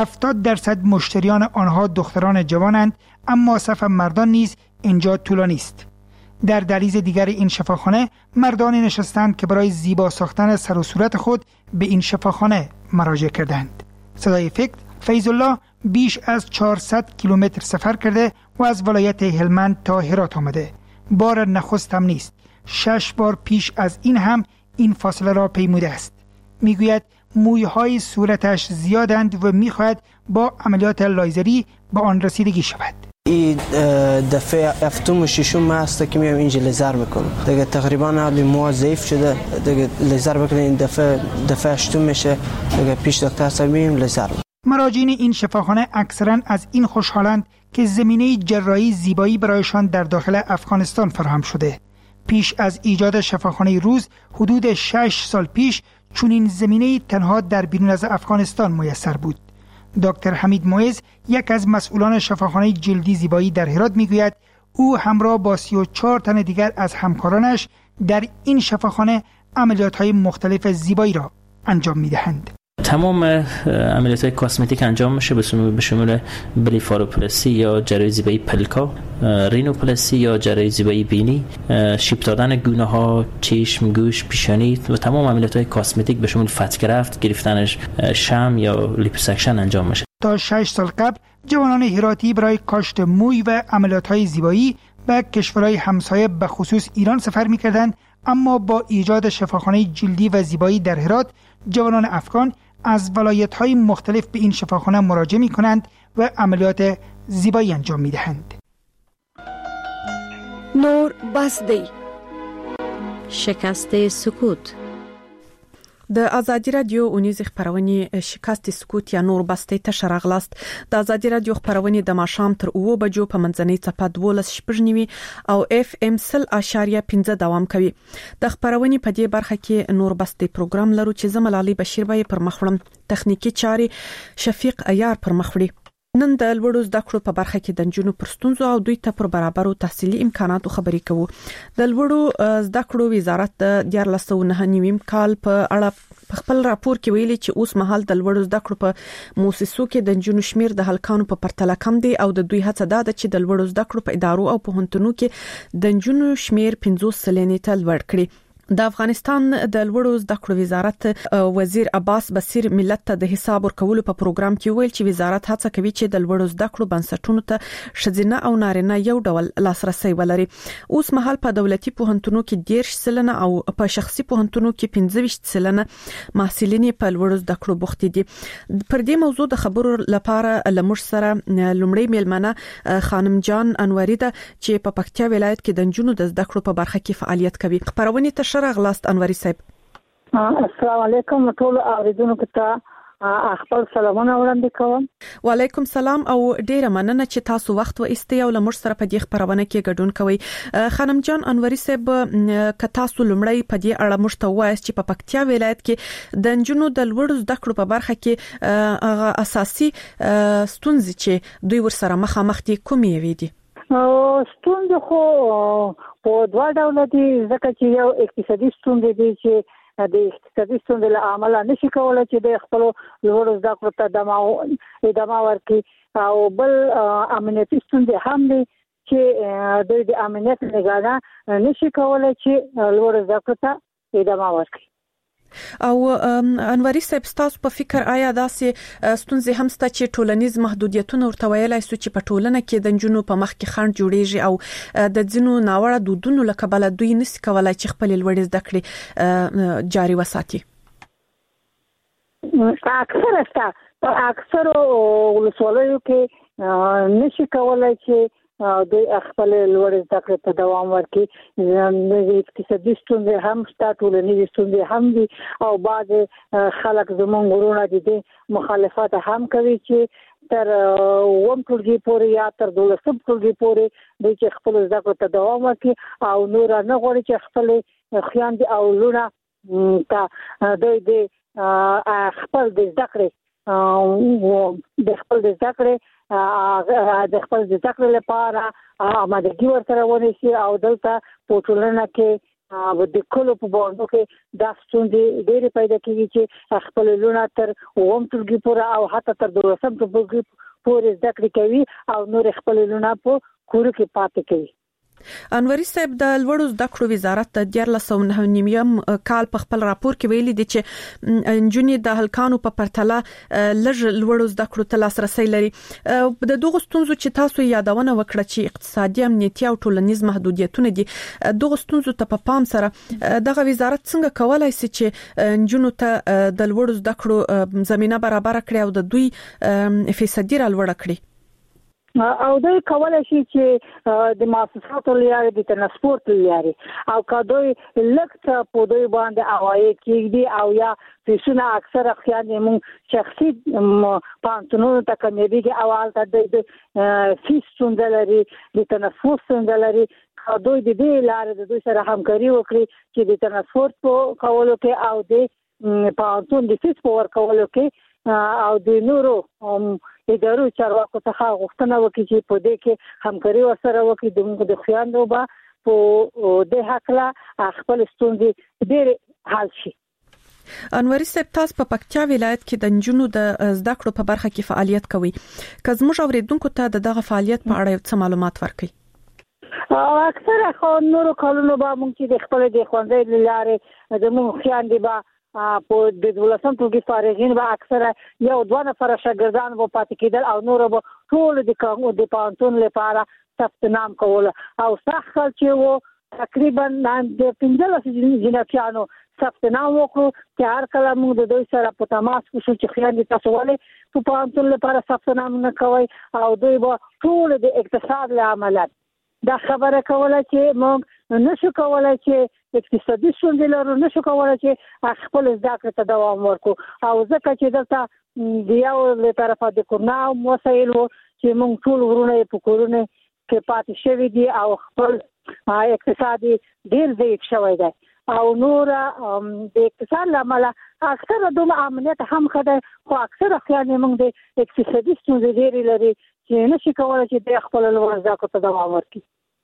70% مشتریان آنها دختران جوانند، اما صف مردان نیز اینجا طولانی است. در دهلیز دیگر این شفاخانه مردانی نشستند که برای زیبا ساختن سر و صورت خود به این شفاخانه مراجعه کردند. صدای فکر فیض الله بیش از 400 کیلومتر سفر کرده و از ولایت هلمند تا هرات آمده. بار نخست هم نیست. 6 بار پیش از این هم این فاصله را پیموده است. میگوید مویهای صورتش زیادند و میخواهد با عملیات لایزری به آن رسیدگی شود. این دفعه هفتم و ششم هست که میام اینجا لیزر میکنم. دیگه تقریبا حالی مو ضعیف شده، دیگه لیزر بکنیم این دفعه هشتم میشه. دیگه پیش دکتر صاحب میریم لیزر. مراجعین این شفاخانه اکثرا از این خوشحالند که زمینه جراحی زیبایی برایشان در داخل افغانستان فراهم شده. پیش از ایجاد شفاخانه روز حدود 6 سال پیش چنین زمینه تنها در بیرون از افغانستان میسر بود. دکتر حمید معز، یک از مسئولان شفاخانه جلدی زیبایی در هرات، میگوید او همراه با 34 تن دیگر از همکارانش در این شفاخانه عملیات‌های مختلف زیبایی را انجام میدهند. تمام عملیات کاسمتیک انجام میشه به شمول بلیفاروپلاسی یا جراحی زیبایی پلکا، رینوپلاسی یا جراحی زیبایی بینی، شیب دادن گونه ها، چشم، گوش، پیشانی و تمام عملیات کاسمتیک به شمول فتگرفت، گرفتن شم یا لیپوسکشن انجام میشه. تا 6 سال قبل جوانان هراتی برای کاشت موی و عملیات‌های زیبایی به کشورهای همسایه به خصوص ایران سفر می‌کردند، اما با ایجاد شفاخانه جلدی و زیبایی در هرات جوانان افغان از ولایت‌های مختلف به این شفاخانه مراجعه می‌کنند و عملیات زیبایی انجام می‌دهند. نور بسدی، شکست سکوت. د ازادي رادیو اونیز خبرونه شکست سکوت یا نور بستې ته شرغلاست د ازادي رادیو خبرونه د ماشام تر 9 بجو په منځنۍ چپه 12 شپږنیوي او اف ام 0.15 دوام کوي د خبرونه په دې برخه کې نور بستې پروګرام لرو چې زمل علي بشیر به پر مخړم تخنیکی چاري شفیق عیار پر مخړي نن د لوړو زده کړو په برخه کې د جنونو پرستونزو او دوی ته پر برابرو تحصیلي امکاناتو خبرې کوو د لوړو زده کړو وزارت د 2009 کال په اړه خپل راپور کې ویلي چې اوس مهال د لوړو زده کړو په مؤسسو کې د جنونو شمیر د هلکانو په پرتله کم دی او د دوی هڅه ده چې د لوړو زده کړو په ادارو او پوهنتونونو کې د جنونو شمیر 50 سلنې ته لوړ کړي د افغانستان د لوړو زده کړو وزارت وزیر عباس بصیر ملت ته د حساب ورکولو په پروګرام کې ویل چې وزارت هڅه کوي چې د لوړو زده کړو بنسټونو ته شذینه او نارینه یو ډول لاسرسي ولري اوس مهال په دولتي پوهنتونونو کې 10 سلنه او په شخصي پوهنتونونو کې 15 سلنه محصلین په لوړو زده کړو بوخت دي پر دې موضوع د خبرو لپاره لمر سره لومړی میلمنه خانم جان انوري ده چې په پکتیا ولایت کې د جنونو د زده کړو په برخه کې فعالیت کوي خبرونه ته غلاست انوري صاحب السلام علیکم ټول اوریدونکو ته خپل سلامونه وړاندې کوم وعلیکم سلام او ډیره مننه چې تاسو وخت و ایستئ او لمر سره په دې خبرونه کې ګډون کوئ خانم جان انوري صاحب ک تاسو لمړی په دې اړه مشته وایي چې په پکتیا ولایت کې د جنونو د لوړو زده کړو په برخه کې اساسي ستونزې چې دوی ورسره مخامخ دي کومې وي دي ستونزې خو په دوه ډول دي ځکه چې یو اقتصادي ستونزې دي چې د اقتصادي ستونزې له امله نشي کولای چې د خپل لوړو زده کړو ته ادامه ورکړي او بل امنیتي ستونزې هم دي چې د امنیت نگاه نشي کولای چې لوړو زده کړو ته ادامه ورکړي او انوري صاحب تاسو په فکر آیا داسې ستونزې هم ست چې ټولنیز محدودیتونه ورته ویلای سو چې په ټولنه کې د جنونو په مخ کې خنډ جوړیږي او د ځینو ناوړه دودونو لکه بل دوی نس کولای چې خپل لوړ زده کړې جاري وساتي اکثر ولسوالیو کې نشي کولای چې د خپل لوړ زده کړې ته دوام ورکړي د اقتصادي ستونزې هم شته ټولنیز ستونزې هم دي او بعض خلک زموږ ورونه دي مخالفت هم کوي چې تر وم ټولګي پورې یا تر 12 ټولګي پورې د چې خپل زده کړې ته دوام ورکړي او نور نه غواړي چې خپل خويندې او لونه ته د خپل د زده کړې د خپل د زده کړې د خپل د زده کړې لپاره آمادګي ورسره ونیسي او دلته په ټولنه کې د کلو په باندې کې د ستونزې ډېرې پیدا کیږي چې خپل لونه تر ووم ټولګي پورې او حتی تر 12 ټولګي پورې زده کړې کوي او نور خپل لونه په کور کې پاتې کوي انوري صاحب د لوړو زده کړو وزارت د 2009 کال په خپل راپور کې ویلي دي چې جنونو د هلکانو په پرتله لږ لوړو زده کړو ته لاسرسي لري د دغه ستونزو چې تاسو یادونه وکړه چې اقتصادي امنیتي او ټولنیز محدودیتونه دي دغه ستونزو ته په پام سره دغه وزارت څنګه کولای شي چې جنونو ته د لوړو زده کړو زمينه برابر کړي او د دوی فیصدي را لوړ کړي او دوی کولای شي چې د مؤسساتو لارې د ترانسپورت لارې او کدوې لکه په دوی باندې اوایي کېږي او یا فیسونه اکثره خیانه مون شخصي پانتونو ته کمیږي او البته د فیس څنګهلري د ترانسپورت څنګهلري کدوې د دې لارې د دوی سره همکاري وکړي چې د ترانسپورت په کولو کې او د پانتون د فیس په ورکولو کې او د نورو ادارو چارواکو څخه غوښتنه وکړي چې په دې کې همکاري ورسره وکړي د موږ د خويندو به په د حق لا خپل ستونزې ډېر حل شي انوري صاحب تاسو په پکتیا ولایت کې د جنونو د زده کړو په برخه کې فعالیت کوي که زموږ اوریدونکو ته دغه فعالیت په اړه څه معلومات ورکړي اکثره خو نورو کلونو به موږ چې د خپل د خوندې لارې د موږ خويندې به په د 12 ټولګي فارغین به اکثره یو دوه نفر شاګردان وو پاتې کېدل او نور به ټول د پانتون لپاره ثبت نام کول او څخه چې وو تقریبا د 15 جناتیانو ثبت نام وکړو چې هر کله موږ د دوی سره په تماس کې شو چې خیال تاسو ولې په پانتون لپاره ثبت نام نه کوي او دوی به ټول د اقتصاد له عملات دا خبره کوله چې موږ نشو کولای چې اقتصادي ستونزې لرو نشو کولای چې خپل زده کړې ته دوام ورکړو او ځکه چې دلته د یو له طرفه د کورونا مسایل چې موږ ټول ورونه په کورونه کې پاتې شوي دي او خپل اقتصادي ډیر ضعیف شوی دی او نور د اقتصاد لامل اکثره دومره امنیت هم خدای خو اکثره خیال موږ د اقتصادي ستونزې ډېرې لري چې نشي کولای چې د خپل لوړ زده کړو ته دوام ورکړي.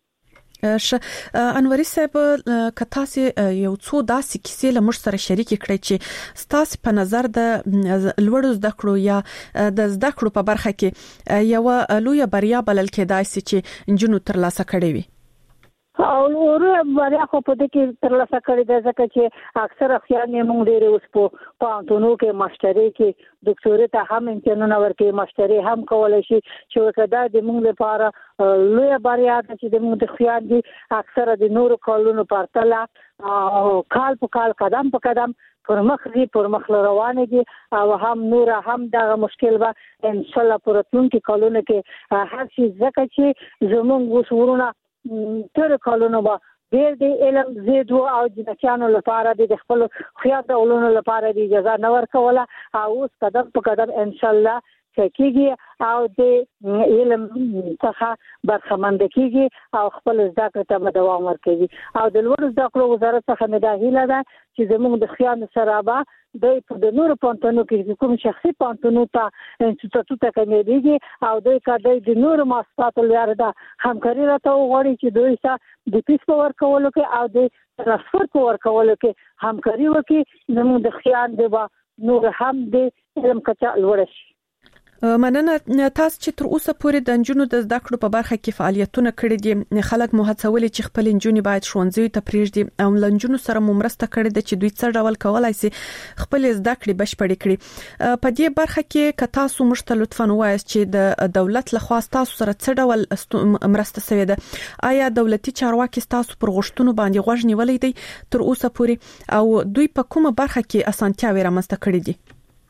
انوري صاحب کتاسي یو څو داسې کیسې له موږ سره شریک کړئ چې ستاسو په نظر د لوړ زده کړو یا د زده کړو په برخه کې یو لوی بریا بلل کېدای شي چې جنو ترلاسه کړي وي. او ورو بریا خو په دې کې ترلاسه کړی دی ځکه چې اکثره خیال موږ ډېر اوس په پانتونو کې ماستري کې ډاکټوري ته هم امتحانونه ورکړي ماستري هم کولای شي چې وکړه د موږ لپاره لوی بریا ده چې د موږ د خیال دي اکثره د نورو کالونو پرتله کال په کال قدم په قدم پر مخ روانه دي او هم نور هم دا مشکل به ان شاء الله پر راتلونکي کالونو کې هر شي ځکه چې زموږ وسورونه تر کالونو با ډېر د علم زیدو او د چانو لپاره د خپل خیاط علومو لپاره د اجازه نه ورکوله او اوس قدم په قدم ان شاء الله کېږي او د علم څخه برخمند کېږي او خپل زده کړې ته دوام ورکوي او د لوړ زده کړو وزارت څخه مداهله ده چې زموږ د خیال سره به د نورو پانتونو کې کوم شخصي پانتونو ته انسټیټوټ ته کېږي او دوی کډای د نورو مؤسساتو لپاره د همکاري راته وغوړي چې دوی سره د پیس په ورکولو کې او د ترانسفر په ورکولو کې همکاري وکړي زموږ د خیال د نور هم د علم کچا لوړ شي. مننه تاسو چې تر اوسه پورې د انجونو د زده کړو په برخه کې فعالیتونه کړې دي خلک مو هڅولي چې خپل انجونې باید ښوونځي ته پریږدي او لنجونو سره مو مرسته کړې ده چې دوی څه ډول کولای شي خپل زده کړې بشپړې کړي په دې برخه کې که تاسو موږ ته لطفاً ووایاست چې د دولت لخوا تاسو سره څه ډول مرسته شوې ده آیا دولتي چارواکي تاسو پر غوښتنو باندې غوږ نیولې دي تر اوسه پورې او دوی په کومه برخه کې اسانتیاوې رامنځته کړې دي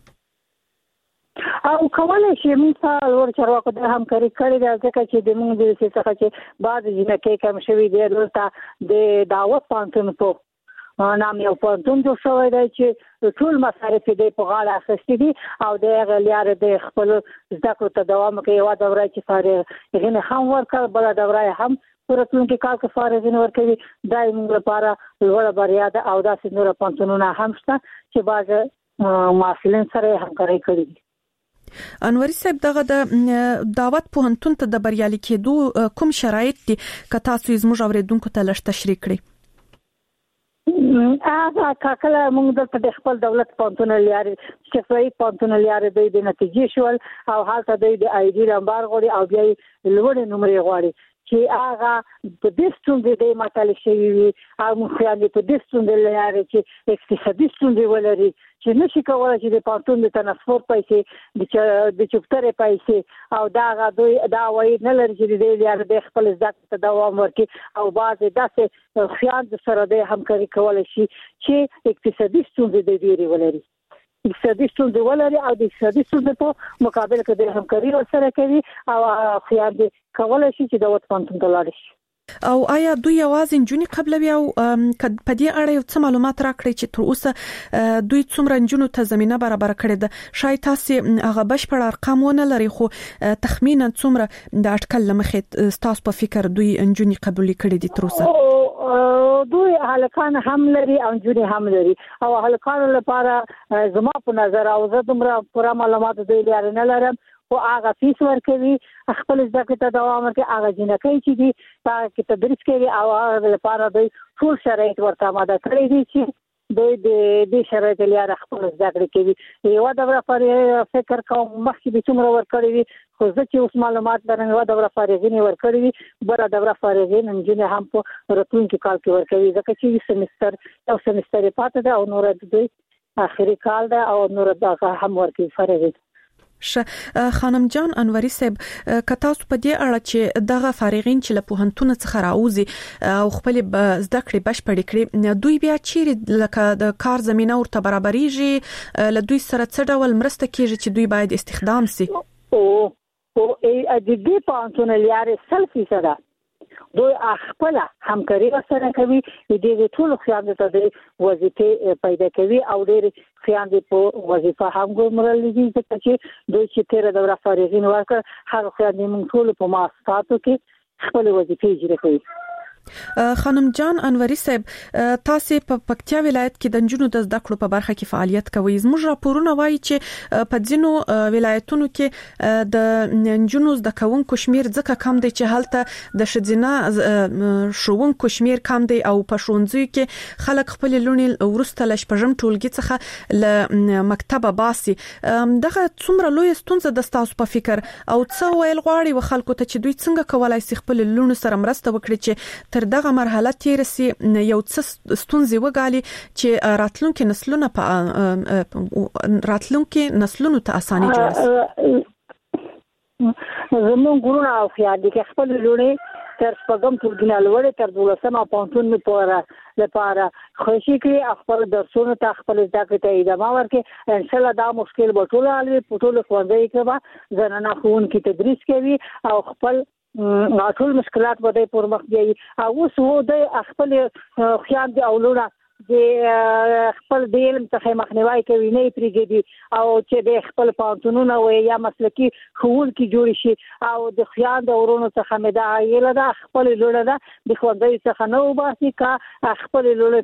او کولای شي موږ په لور چارواکو د همکاري کړې ده ځکه چې د موږ د څه څخه چې بعض جنکې کم شوي دي دلته د دعوت پانتون په نام یو پانتون جوړ شوی دی چې ټول مصارف دې په غاړه اخیستي دي او د غلیار د خپل زده کړو ته دوام کوي یو دوره چې فارغ غنه هم ورکړ بل دوره هم پرتونکو کال کې فارغین ورکوي دای موږ لپاره لوړ بریا ده او داسې نور پانتونونه هم شته چې بعض محصلین سره همکاري کوي. انوري صاحب دغه د دعوت پوهنتون ته د بریالي کېدو کوم شرایط دي که تاسو زموږ اوریدونکو ته لږ تشریح کړئ؟ هغه کله موږ د خپل دولت پوهنتون لري چې پوهنتون لري د نتیجې شول او حالت د آی ډي نمبر غوړي او بیا لوړ نمبر غوړي چې هغه په دې ستونزې د مطالعه شوی وي او مخیانت په دې ستونزې لري چې اقتصادي ستونزې ولري چې نشي کولای چې د پانتون د ترانسپورت پیسې د چوپترې پیسې او دا دوی دا وایي نه لري چې د لري د خپل زده کړې ته دوام ورکړي او بعضې داسې خیال سره د همکاري کولای شي چې اقتصادي ستونزې د ډېرې ولري اقتصادي ستونزې ولري او د اقتصادي ستونزې په مقابل کې د همکاري سره کوي او خیال کولای شي چې د پانتون ته لاړ شي. او آیا دوی یوازې نجونې قبلوي او په دې اړه یو څه معلومات راکړئ چې تر اوسه دوی څومره نجونو ته زمينه برابر کړې ده شاید تاسو هغه بشپړ ارقام ونه لري خو تخمینا څومره د اټکل لمخې تاسو په فکر دوی نجونې قبول کړې دي تر اوسه؟ دوی هلکان هم لري او نجونې هم لري او هلکانو لپاره زما په نظر او زه دومره پوره معلومات دوی لري نه لرم او هغه فیس ورکوي خپل زده کړې ته دوام ورکوي هغه جنکۍ چې دي هغه کې تدریس کوي او هغه لپاره دوی ټول شرایط ورته آماده کړي دي چې دوی د دې شرایط لپاره خپل زده کړې کوي یو دوره فکر کوم مخکې به څومره ورکړي وي خو زه چې اوس معلومات لرم یو دوره فارغین ورکړي وي بل دوره فارغین نجونې هم په راتلونکي کال کې ورکوي ځکه چې یو سمستر پاتې ده او نور د دوی آخري کال ده او نور دغه هم ورکوي فارغین. خانم جان انوري صاحب که تاسو په دې اړه چې دغه فارغین چې له پوهنتون څخه راوځي او خپل زده کړې بشپړې کړي دوی بیا چیرې لکه د کار زمينه ورته برابرېږي له دوی سره څه ډول مرسته کیږي چې دوی باید استخدام شي؟ او د دې پوهنتون لري 100% دوی خپل همکاري سره کوي د ټول خیانت ته وظیفه پیدا کوي او ډېر خیانت په وظیفه هم ګمرل دي چې دوی چې تیر دوره فارغین ورکړ هغه خیانت موږ ټول په مؤسساتو کې خپل وظیفه اجرا کوي. خانم جان انوري صاحب تاسو په پکتیا ولایت کې د نجونو د زده کړو په برخه کې فعالیت کوي. زموږ راپورونه وایي چې په ځینو ولایتونو کې د نجونو زده کوونکو شمیر ځکه کم دی چې هلته د شذینه شوونکو شمیر کم دی او په ښوونځیو کې خلک خپل لونې ورسته لږ پژم ټولګي څخه ل مکتبه باسي. دغه څومره لوی ستونزه د تاسو په فکر او څه ویل غواړي و خلکو ته چې دوی څنګه کولای شي خپل لونو سره مرسته وکړي چې تر دغه مرحله تیر سي یو څه ستونزې وګالي چې راتلونکي نسلونو ته اساني جوړ شي. زمون ګورونه او خیال دي چې خپل لونې تر پغم ټولګي لوړې تر 12 پونتون لپاره خوشي کړي خپل درسونه ته خپل زده کړې ته ادامه ورکړي. ان شاء الله دا مشکل به ټول حل وي. په ټول ښوونځي کې به زنانه ښوونکي تدریس کوي او خپل ټول مشکلات به د پر مخ دی او اوس هو د خپل خیال دی اولونه د خپل د علم څخه مخنیوي کوي نه پریږدي او چې د خپل پانتونونه و یا مسلکی ښوونکي جوړ شي او د خیال د ورونو څخه مدا یله د خپل لونه د ښوونځي څخه نو باسي کا خپل لونه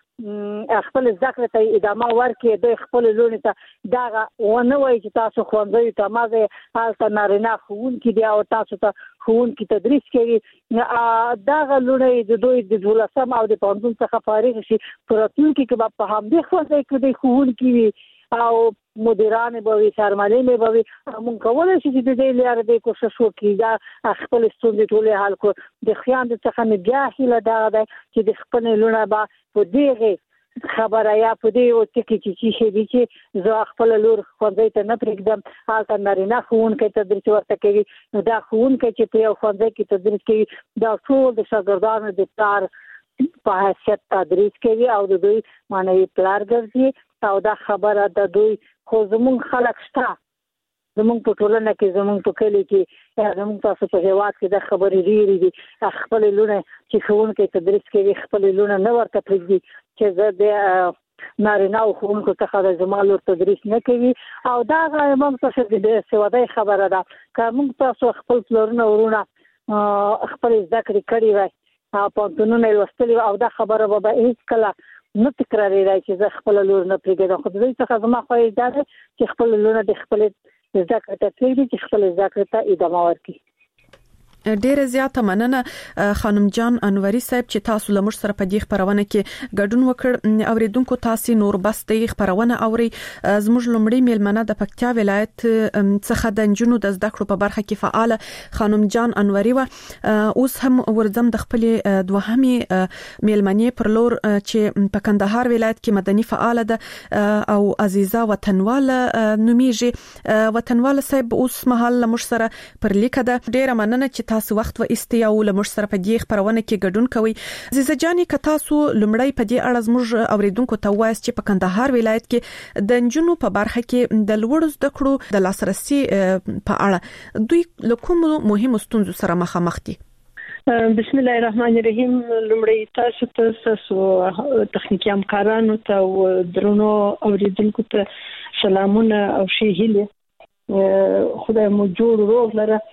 ته خپل ذکر ته ادامه ورکړي د خپل لونه ته دا ونه وایي چې تاسو خوندوي ته مازه تاسو نارینه ښوونکي دی او تاسو ته ښوونکي تدریس کوي. دا لونه د دوی د 12 او د 15 څخه فارغ شي پراتونکي کې په هم د خوځي کې د ښوونکي وي او مدیران به وي سرمنې به وي. موږ کولای شو چې د دې لپاره د کوشش وکړو دا خپل ستونزې ټول حل کو. د خیانت څخه نه بیا هیله دا ده چې د خپل لونه به په دې خبره یا په دې وخت کې چې دي چې زه خپل لور خوځې ته نه پرېږدم حالت نارینه ښوونکي تدریس ورته کوي. نو دا ښوونکي چې په یو خوځې کې تدریس کوي دا ټول د شاګردانو د پلار په حیثیت تدریس کوي او د دوی معنی پلار ګرځي او دا خبره د دوی خو زمونږ خلک شته زمونږ په ټولنه کې زمونږ په کلی کې زمونږ تاسو په هیواد کې د خبرې ډېرې دي. خپل لونه چې ښوونکي تدریس کوي خپل لونه نه ورته پرېږدي چې زه د نارینه او ښوونکو څخه د زما لور تدریس نه کوي او دا موږ ته د سوادۍ خبره ده. که موږ تاسو خپل پلرونه ورونه خپل زده کړې کړې وای پوهنتونونه لوستلي او دا خبره به هیڅکله نه تکرارېدای چې زه خپل لور نه پرېږدم. خو د دوی څخه زما خواهش دا ده چې خپل لونه د خپل زده کړې ته پرېږدي چې خپل زده کړې ته ادامه ورکړي. ډیره زیاته مننه خانم جان انوري صاحب چې تاسو لمر سره په دې خبرونه کې ګډون وکړ. اوریدونکو تاسو نور بس د خبرونه اوري. زموږ لمړی میلمنه د پکتیا ولایت څخه د نجونو د زده کړو په برخه کې فعال خانم جان انوري و. اوس هم ورزم د خپل دوهمي میلمنې پر لور چې په کندهار ولایت کې مدني فعال ده او عزیزه وطنواله نومیږي. وطنواله صاحب اوس مهال لمر سره پر لیکه ده. ډیره مننه چې تاسو وخت و ایستي او لمر سره په دې خبرونه کې ګډون کوي. عزیزه جاني که تاسو لمړی په دې اړه زموږ اوریدونکو ته وایي چې په کندهار ولایت کې د نجونو په برخه کې د لوړو زده کړو د لاسرسي په اړه دوی له کومو مهمو ستونزو سره مخامخ دي؟ بسم الله الرحمن الرحیم. لمړی تاسو تخنیکی همکارانو ته او درنو اوریدونکو ته سلامونه او ښې هیلې. خدای مو جوړ روغ لره.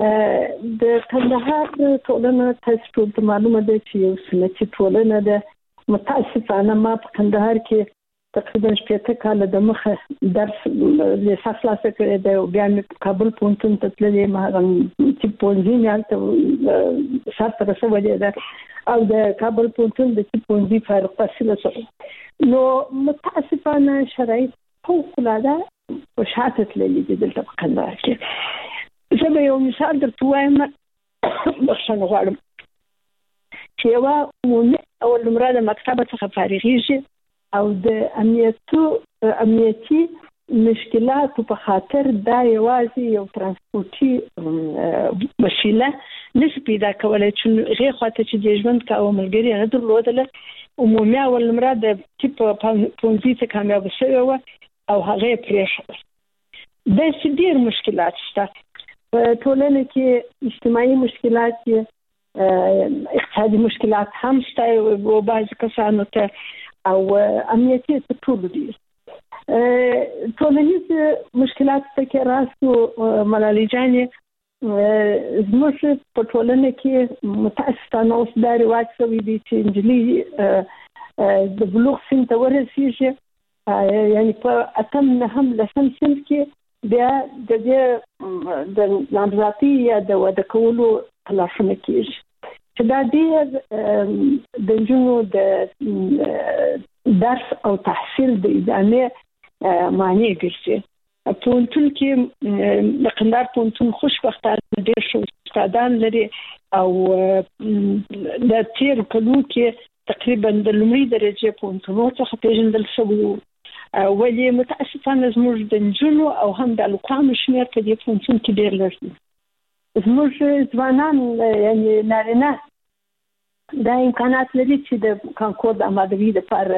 د کندهار ټولنه تاسو ټول ته معلومه ده چې یو سنتي ټولنه ده. متاسفانه ما په کندهار کې تقریبا 8 کال د مخه درس لیسانس خلاص کړی دی او بیا مې کابل پوهنتون ته تللی ما چې پوهنځي مې هلته سر ته رسولې ده او د کابل پوهنتون د پوهنځي فارغ التحصیل شوم. نو متاسفانه شرایط فوق العاده په شاته تللي دي دلته په کندهار کې. زه به یو مثال درته وایم بخښنه غواړم چې یوه عمومي اول نمره د مکتبه څخه فارغېږي او د امنیتي مشکلاتو په خاطر دا یوازې یو ترانسپورټي وسیله نشي پیدا کولی چې هغې خواته چې د ژوند کوه ملګري نه درلودله. عمومي اول نمره د طب پوهنځي ته کامیابه شوې وه او هغه یې پرېښوده. داسې ډېر مشکلات شته په ټولنه کې. اجتماعي مشکلات اقتصادي مشکلات هم شته او بعض کسانو ته او امنیتي ټول دي. ټولنیز مشکلات ته کې راستو ملالۍ جانې زموږ په ټولنه کې متاسفانه اوس دا رواج شوی دی چې نجلۍ د بلوغ سن ته ورسیږي، یعنی په 8-9 سن کې بیا د نامزادۍ یا د واده کولو تلاشونه کېږي چې دا ډېر د نجونو د درس او تحصیل د ادامې معنی ګرځي. پوهنتون کې د کندهار پوهنتون خوشبختانه ډېر ښه استادان لري او د تېرو کلونو کې تقریبا د لومړۍ درجې پوهنتونونو څخه پیژندل شوي وو، ولې متاسفانه زموږ د نجونو او هم د هلکانو شمېر په دې پوهنتون کې ډېر لږ دی. زموږ ځوانان یعنې نارینه دا امکانات لري چې د کانکور د آمادګۍ لپاره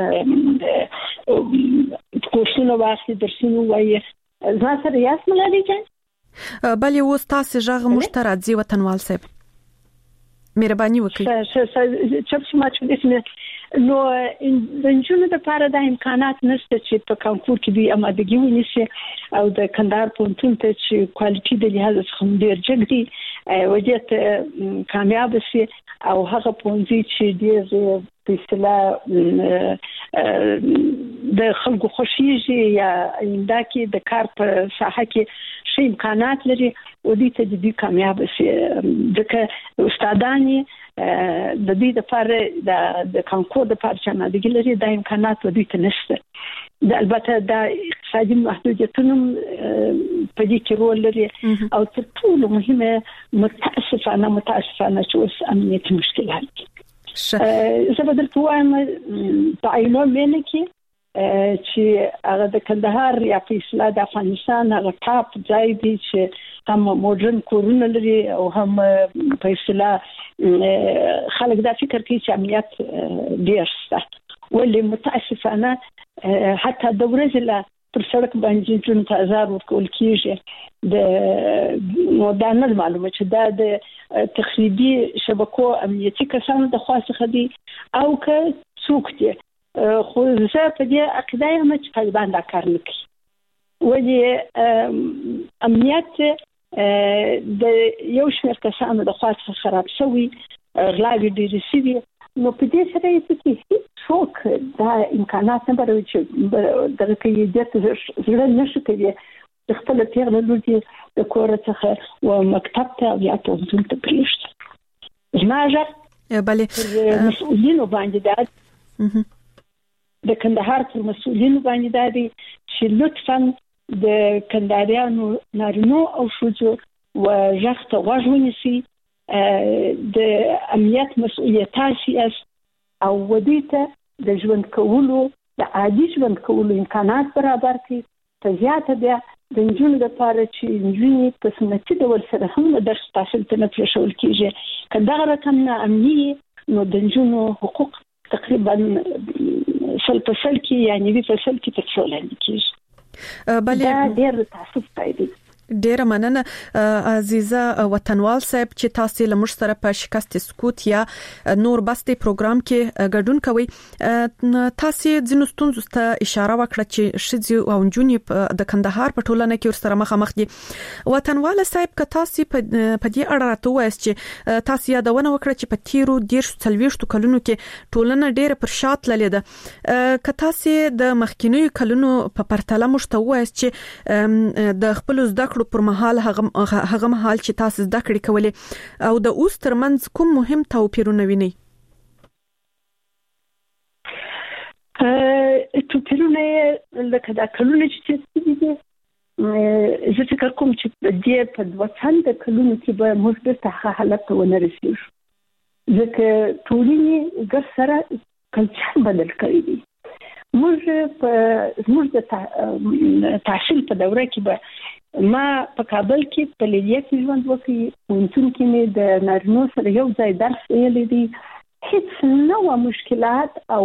کورسونه واخلي، درسونه ووایي. زما سره یاست ملالۍ جان؟ بلې اوس تاسې غږ موږ ته راځي وطنوال صاحب، مهرباني وکړئ. چپ شما چې نو د نجونو لپاره دا امکانات نشته چې په کانکور کې دوی آمادګي ونیسي او د کندهار پوهنتون ته چې کوالټي د لحاظ څخه ډېر جګ دي وجه ته کامیاب شي او هغه پوهنځي چې ډېر په اصطلاح د خلکو خوښیږي یا آینده کې د کار په ساحه کې ښه امکانات لري او دوی ته دوی کامیاب شي. ځکه استادان د دې لپاره د کانکور لپاره چې آمادګي لري دا امکانات دوی ته نشته. البته دا اقتصادي محدودیتونه په دې کې رول لري او تر ټولو مهمه متاسفانه چې اوس امنیتي مشکلات دي. زه به درته وایم په عینو مینه کې چې هغه د کندهار یا په اصطلاح د افغانستان هغه ټاپ ځای دی چې هم موډرن کورونه لري او هم په اصطلاح خلک دا فکر کوي چې امنیت ډېر شته، ولې متاسفانه حتی د ورځې لا پر سړک باندې جون ته ازار ورکول کېږي. نو دا نه معلومه چې دا د تخریبي شبکو امنیتي کسانو د خوا څخه دي او که څوک دي. خو زه په دې عقیده یم چې طالبان دا کار نه کوي، ولې امنیت د یو شمېر کسانو د خوا څخه خراب شوي، غلاوې ډېرې شوي. نو په دې سره یې چې هیڅوک دا امکانات نه لري چې دغه کې دې زړه نشي کوي چې خپل پیغله لور دې د کور څخه و مکتب ته یا پوهنتون ته پرېږدي. زما ژغ مسؤلینو باندې دا د کندهار پر مسؤلینو باندې دا دی چې لطفاً د کندهاریانو نارینو او ښځو و ژغ ته غوږ ونیسي، د امنیت مسؤلیت تاسې یاست او دوی ته د ژوند کولو د عادي ژوند کولو امکانات برابر کړي. په زیاته بیا د نجونو لپاره چې نجونې په سنتي ډول سره هم درس تحصیل ته نه پرېښول کېږي. که دغه رقم نا امني نو د نجونو حقوق تقریبا 100% کې یا 90% کې تر څو لاندې کېږي. دا ډېر تاسف دی. ډیره مننه عزیزه وطنوال صاحب چې تاسو له موږ سره په شکست سکوت یا نور بستي پروګرام کې ګډون کوي. تاسو ځینو ستونزو ته اشاره وکړه چې شذ او نجونې د کندهار په ټولنه کې ورسره مخامخ دي. وطنوال صاحب که تاسو په دې اړه راته وایئ چې تاسو یادونه وکړه چې په تیرو 40 کلونو کې ټولنه ډیره پر شا تللې ده. که تاسو د مخکینیو کلونو په پرتله موږ ته وایئ چې د خپل زده کړو پر مهال هغه مهال چې تاسو زده کړې کولې او د اوس ترمنځ کوم مهم توپیرونه وینئ؟ توپیرونه لکه دا کلونه چې تېر دي، زه فکر کوم چې دې په 200 کلونو کې به موږ بیرته هغه حالت ته ونه رسېږو، ځکه ټولنې ګډ سره کلچر بدل کړی دی. زموږ د تحصیل په دوره کې به ما په کابل کې په لیلیه کې ژوند وکړی، پوهنتون کې مې د نارینو سره یو ځای درس ویلی دی. هیڅ نوع مشکلات او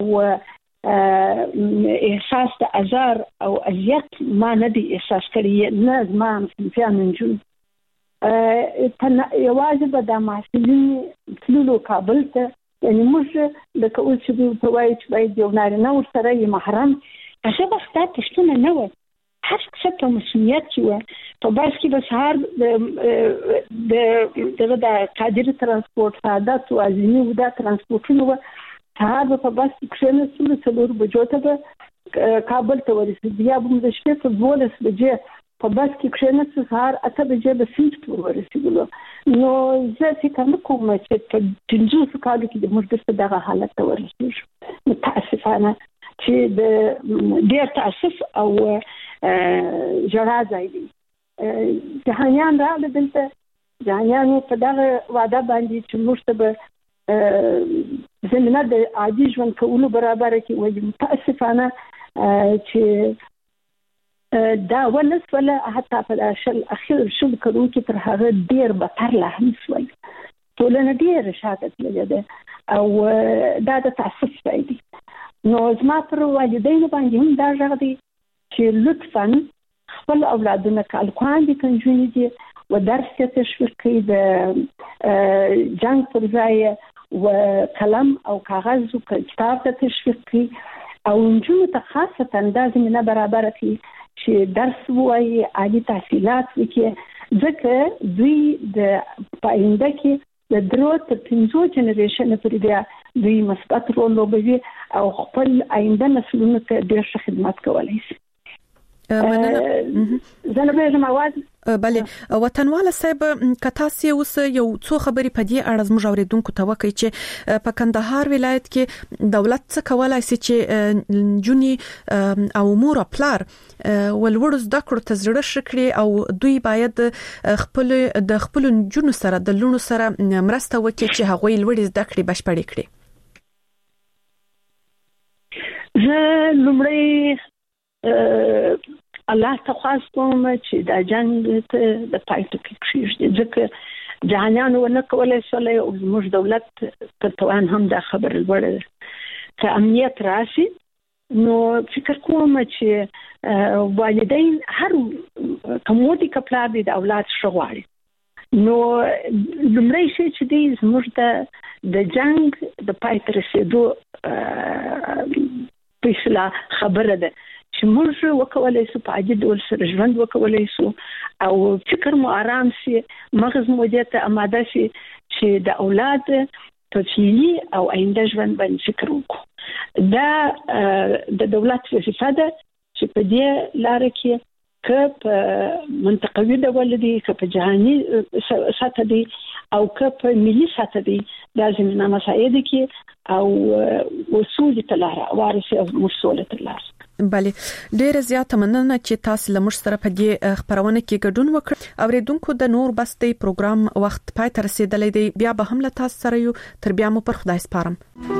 احساس د ازار او اذیت ما نه دی احساس کړی، نه زما صنفیان نجونې. یوازې به د محصلین تللو کابل ته، یعنی موږ لکه اوس چې په وایي چې باید یو نارینه ورسره یې محرم هغه به ستا تشتونه نه وه. هر څه ته مسؤلیت چې وه په بس کې به سهار دغه د قادر ترانسپورټ سعادت او عظیمي ودا ترانسپورټونه وه. سهار به په بس کې کښېنستلو 4 بجو ته به کابل ته ورسېدو، یا به د شپې په 12 بجې په بس کې کښېنستو، سهار 8 بجې به سیند پورې ورسېدلو. نو زه فکر نه کوم چې په 50 کالو کې موږ دغه حالت ته ورسېږو. متاسفانه چې د ډېر تاسف او ژړا ځای دی. جهانیان راغله دلته، جهانیانو په دغه وعده باندې چې موږ ته به زمینه د عادي ژوند کولو برابره کړي. وایي متاسفانه چې دا ولسوله حتی په اخر شل کلو کې تر هغه ډېر بدتر لا هم شول. ټولنه ډېره شاته تللې ده او دا د تاسف ځای دی. نو زما پر والدینو باندې هم دا غږ دی چې لطفاً خپل اولادونه کالکوان دي کنجونې دي و درس ته تشویق کړي، د جنگ پر ځای و قلم او کاغذ او کتاب ته تشویق کړي او نجونو ته خاصه دا زمینه برابره کړي چې درس ووایي، عالي تحصیلات وکړي، ځکه دوی د پاینده کې د 3 تر 5 جنریشن پورې بیا دوی مثبت رول لوبوي او خپل آینده نسلونو ته ډېر ښه خدمت کولی شي. زه نه پوهېږم اواز. بله وطنواله صاحب، که تاسې اوس یو څو خبرې په دې اړه زموږ اورېدونکو ته وکړئ چې په کندهار ولایت کې دولت څه کولی شي چې نجونې او مور او پلار ولوړو زده کړو ته زړه ښه کړي او دوی باید د خپلو نجونو سره د لوڼو سره مرسته وکړي چې هغوی لوړې زده کړې بشپړې کړي. زه لومړی الله ته خواست کوم چې دا جنگ ته د پای ته کېږي، ځکه جهانیانو ونه کولای شول او زموږ دولت تر توان هم دا خبر لوړه ده. که امنیت راشي نو فکر کوم چې والدین هر کومودي کپلار دي د اولاد ښه غواړي. نو لومړی شی چې دی زموږ د جنگ د پای ته رسېدو فیصله خبره ده چې موږ وکولای شو په عادي ډول سره ژوند وکولای شو او فکر مو آرام شي، مغز مو دې ته آماده شي چې د اولاد په فعلي او آینده ژوند باندې فکر وکړو. دا د دولت وظیفه ده چې په دې لاره کې که په منطقوي ډول دي، که په جهاني سطح دي او که په ملي سطح دي، دا زمینه مساعده کې او وصول ته لاره وارث او مسؤل ته لاره. بله ډیره زیاته مننه چې تاسو لمر سره په دې خبرونه کې ګډون وکړ. اوریدونکو د نور بستې پروګرام وخت پای ته رسیدلی دی، بیا به هم له تاسو سره یو، تر بیا مو پر خدای سپارم.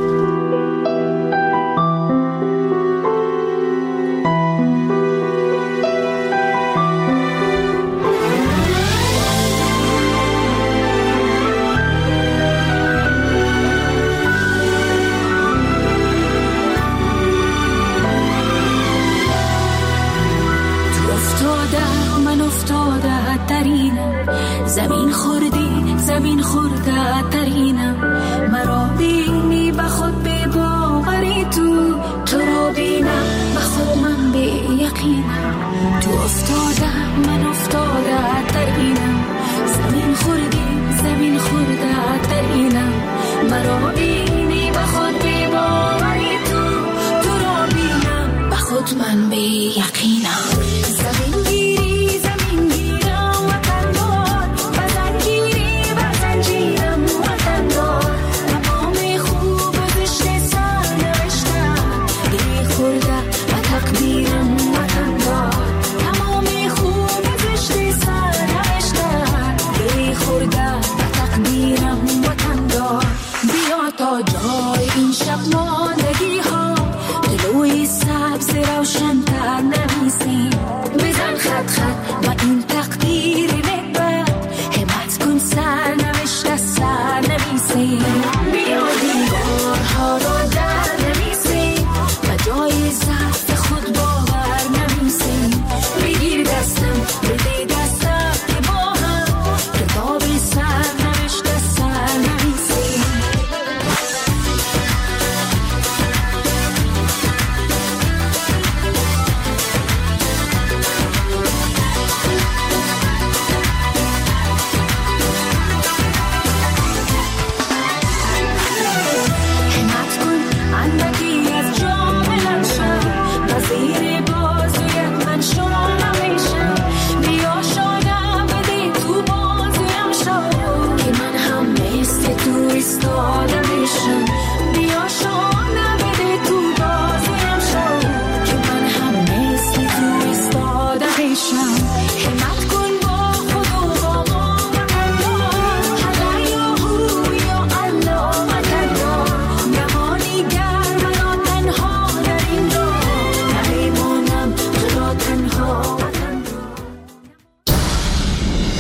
زمین خورده ترینم، مرا بینی به خود به باوری تو رو بینم به خود من به یقینم. تو افتاده من افتاده ترینم، زمین خورده ترینم، مرا بینی به خود به باوری تو رو بینم به خود من به یقینم.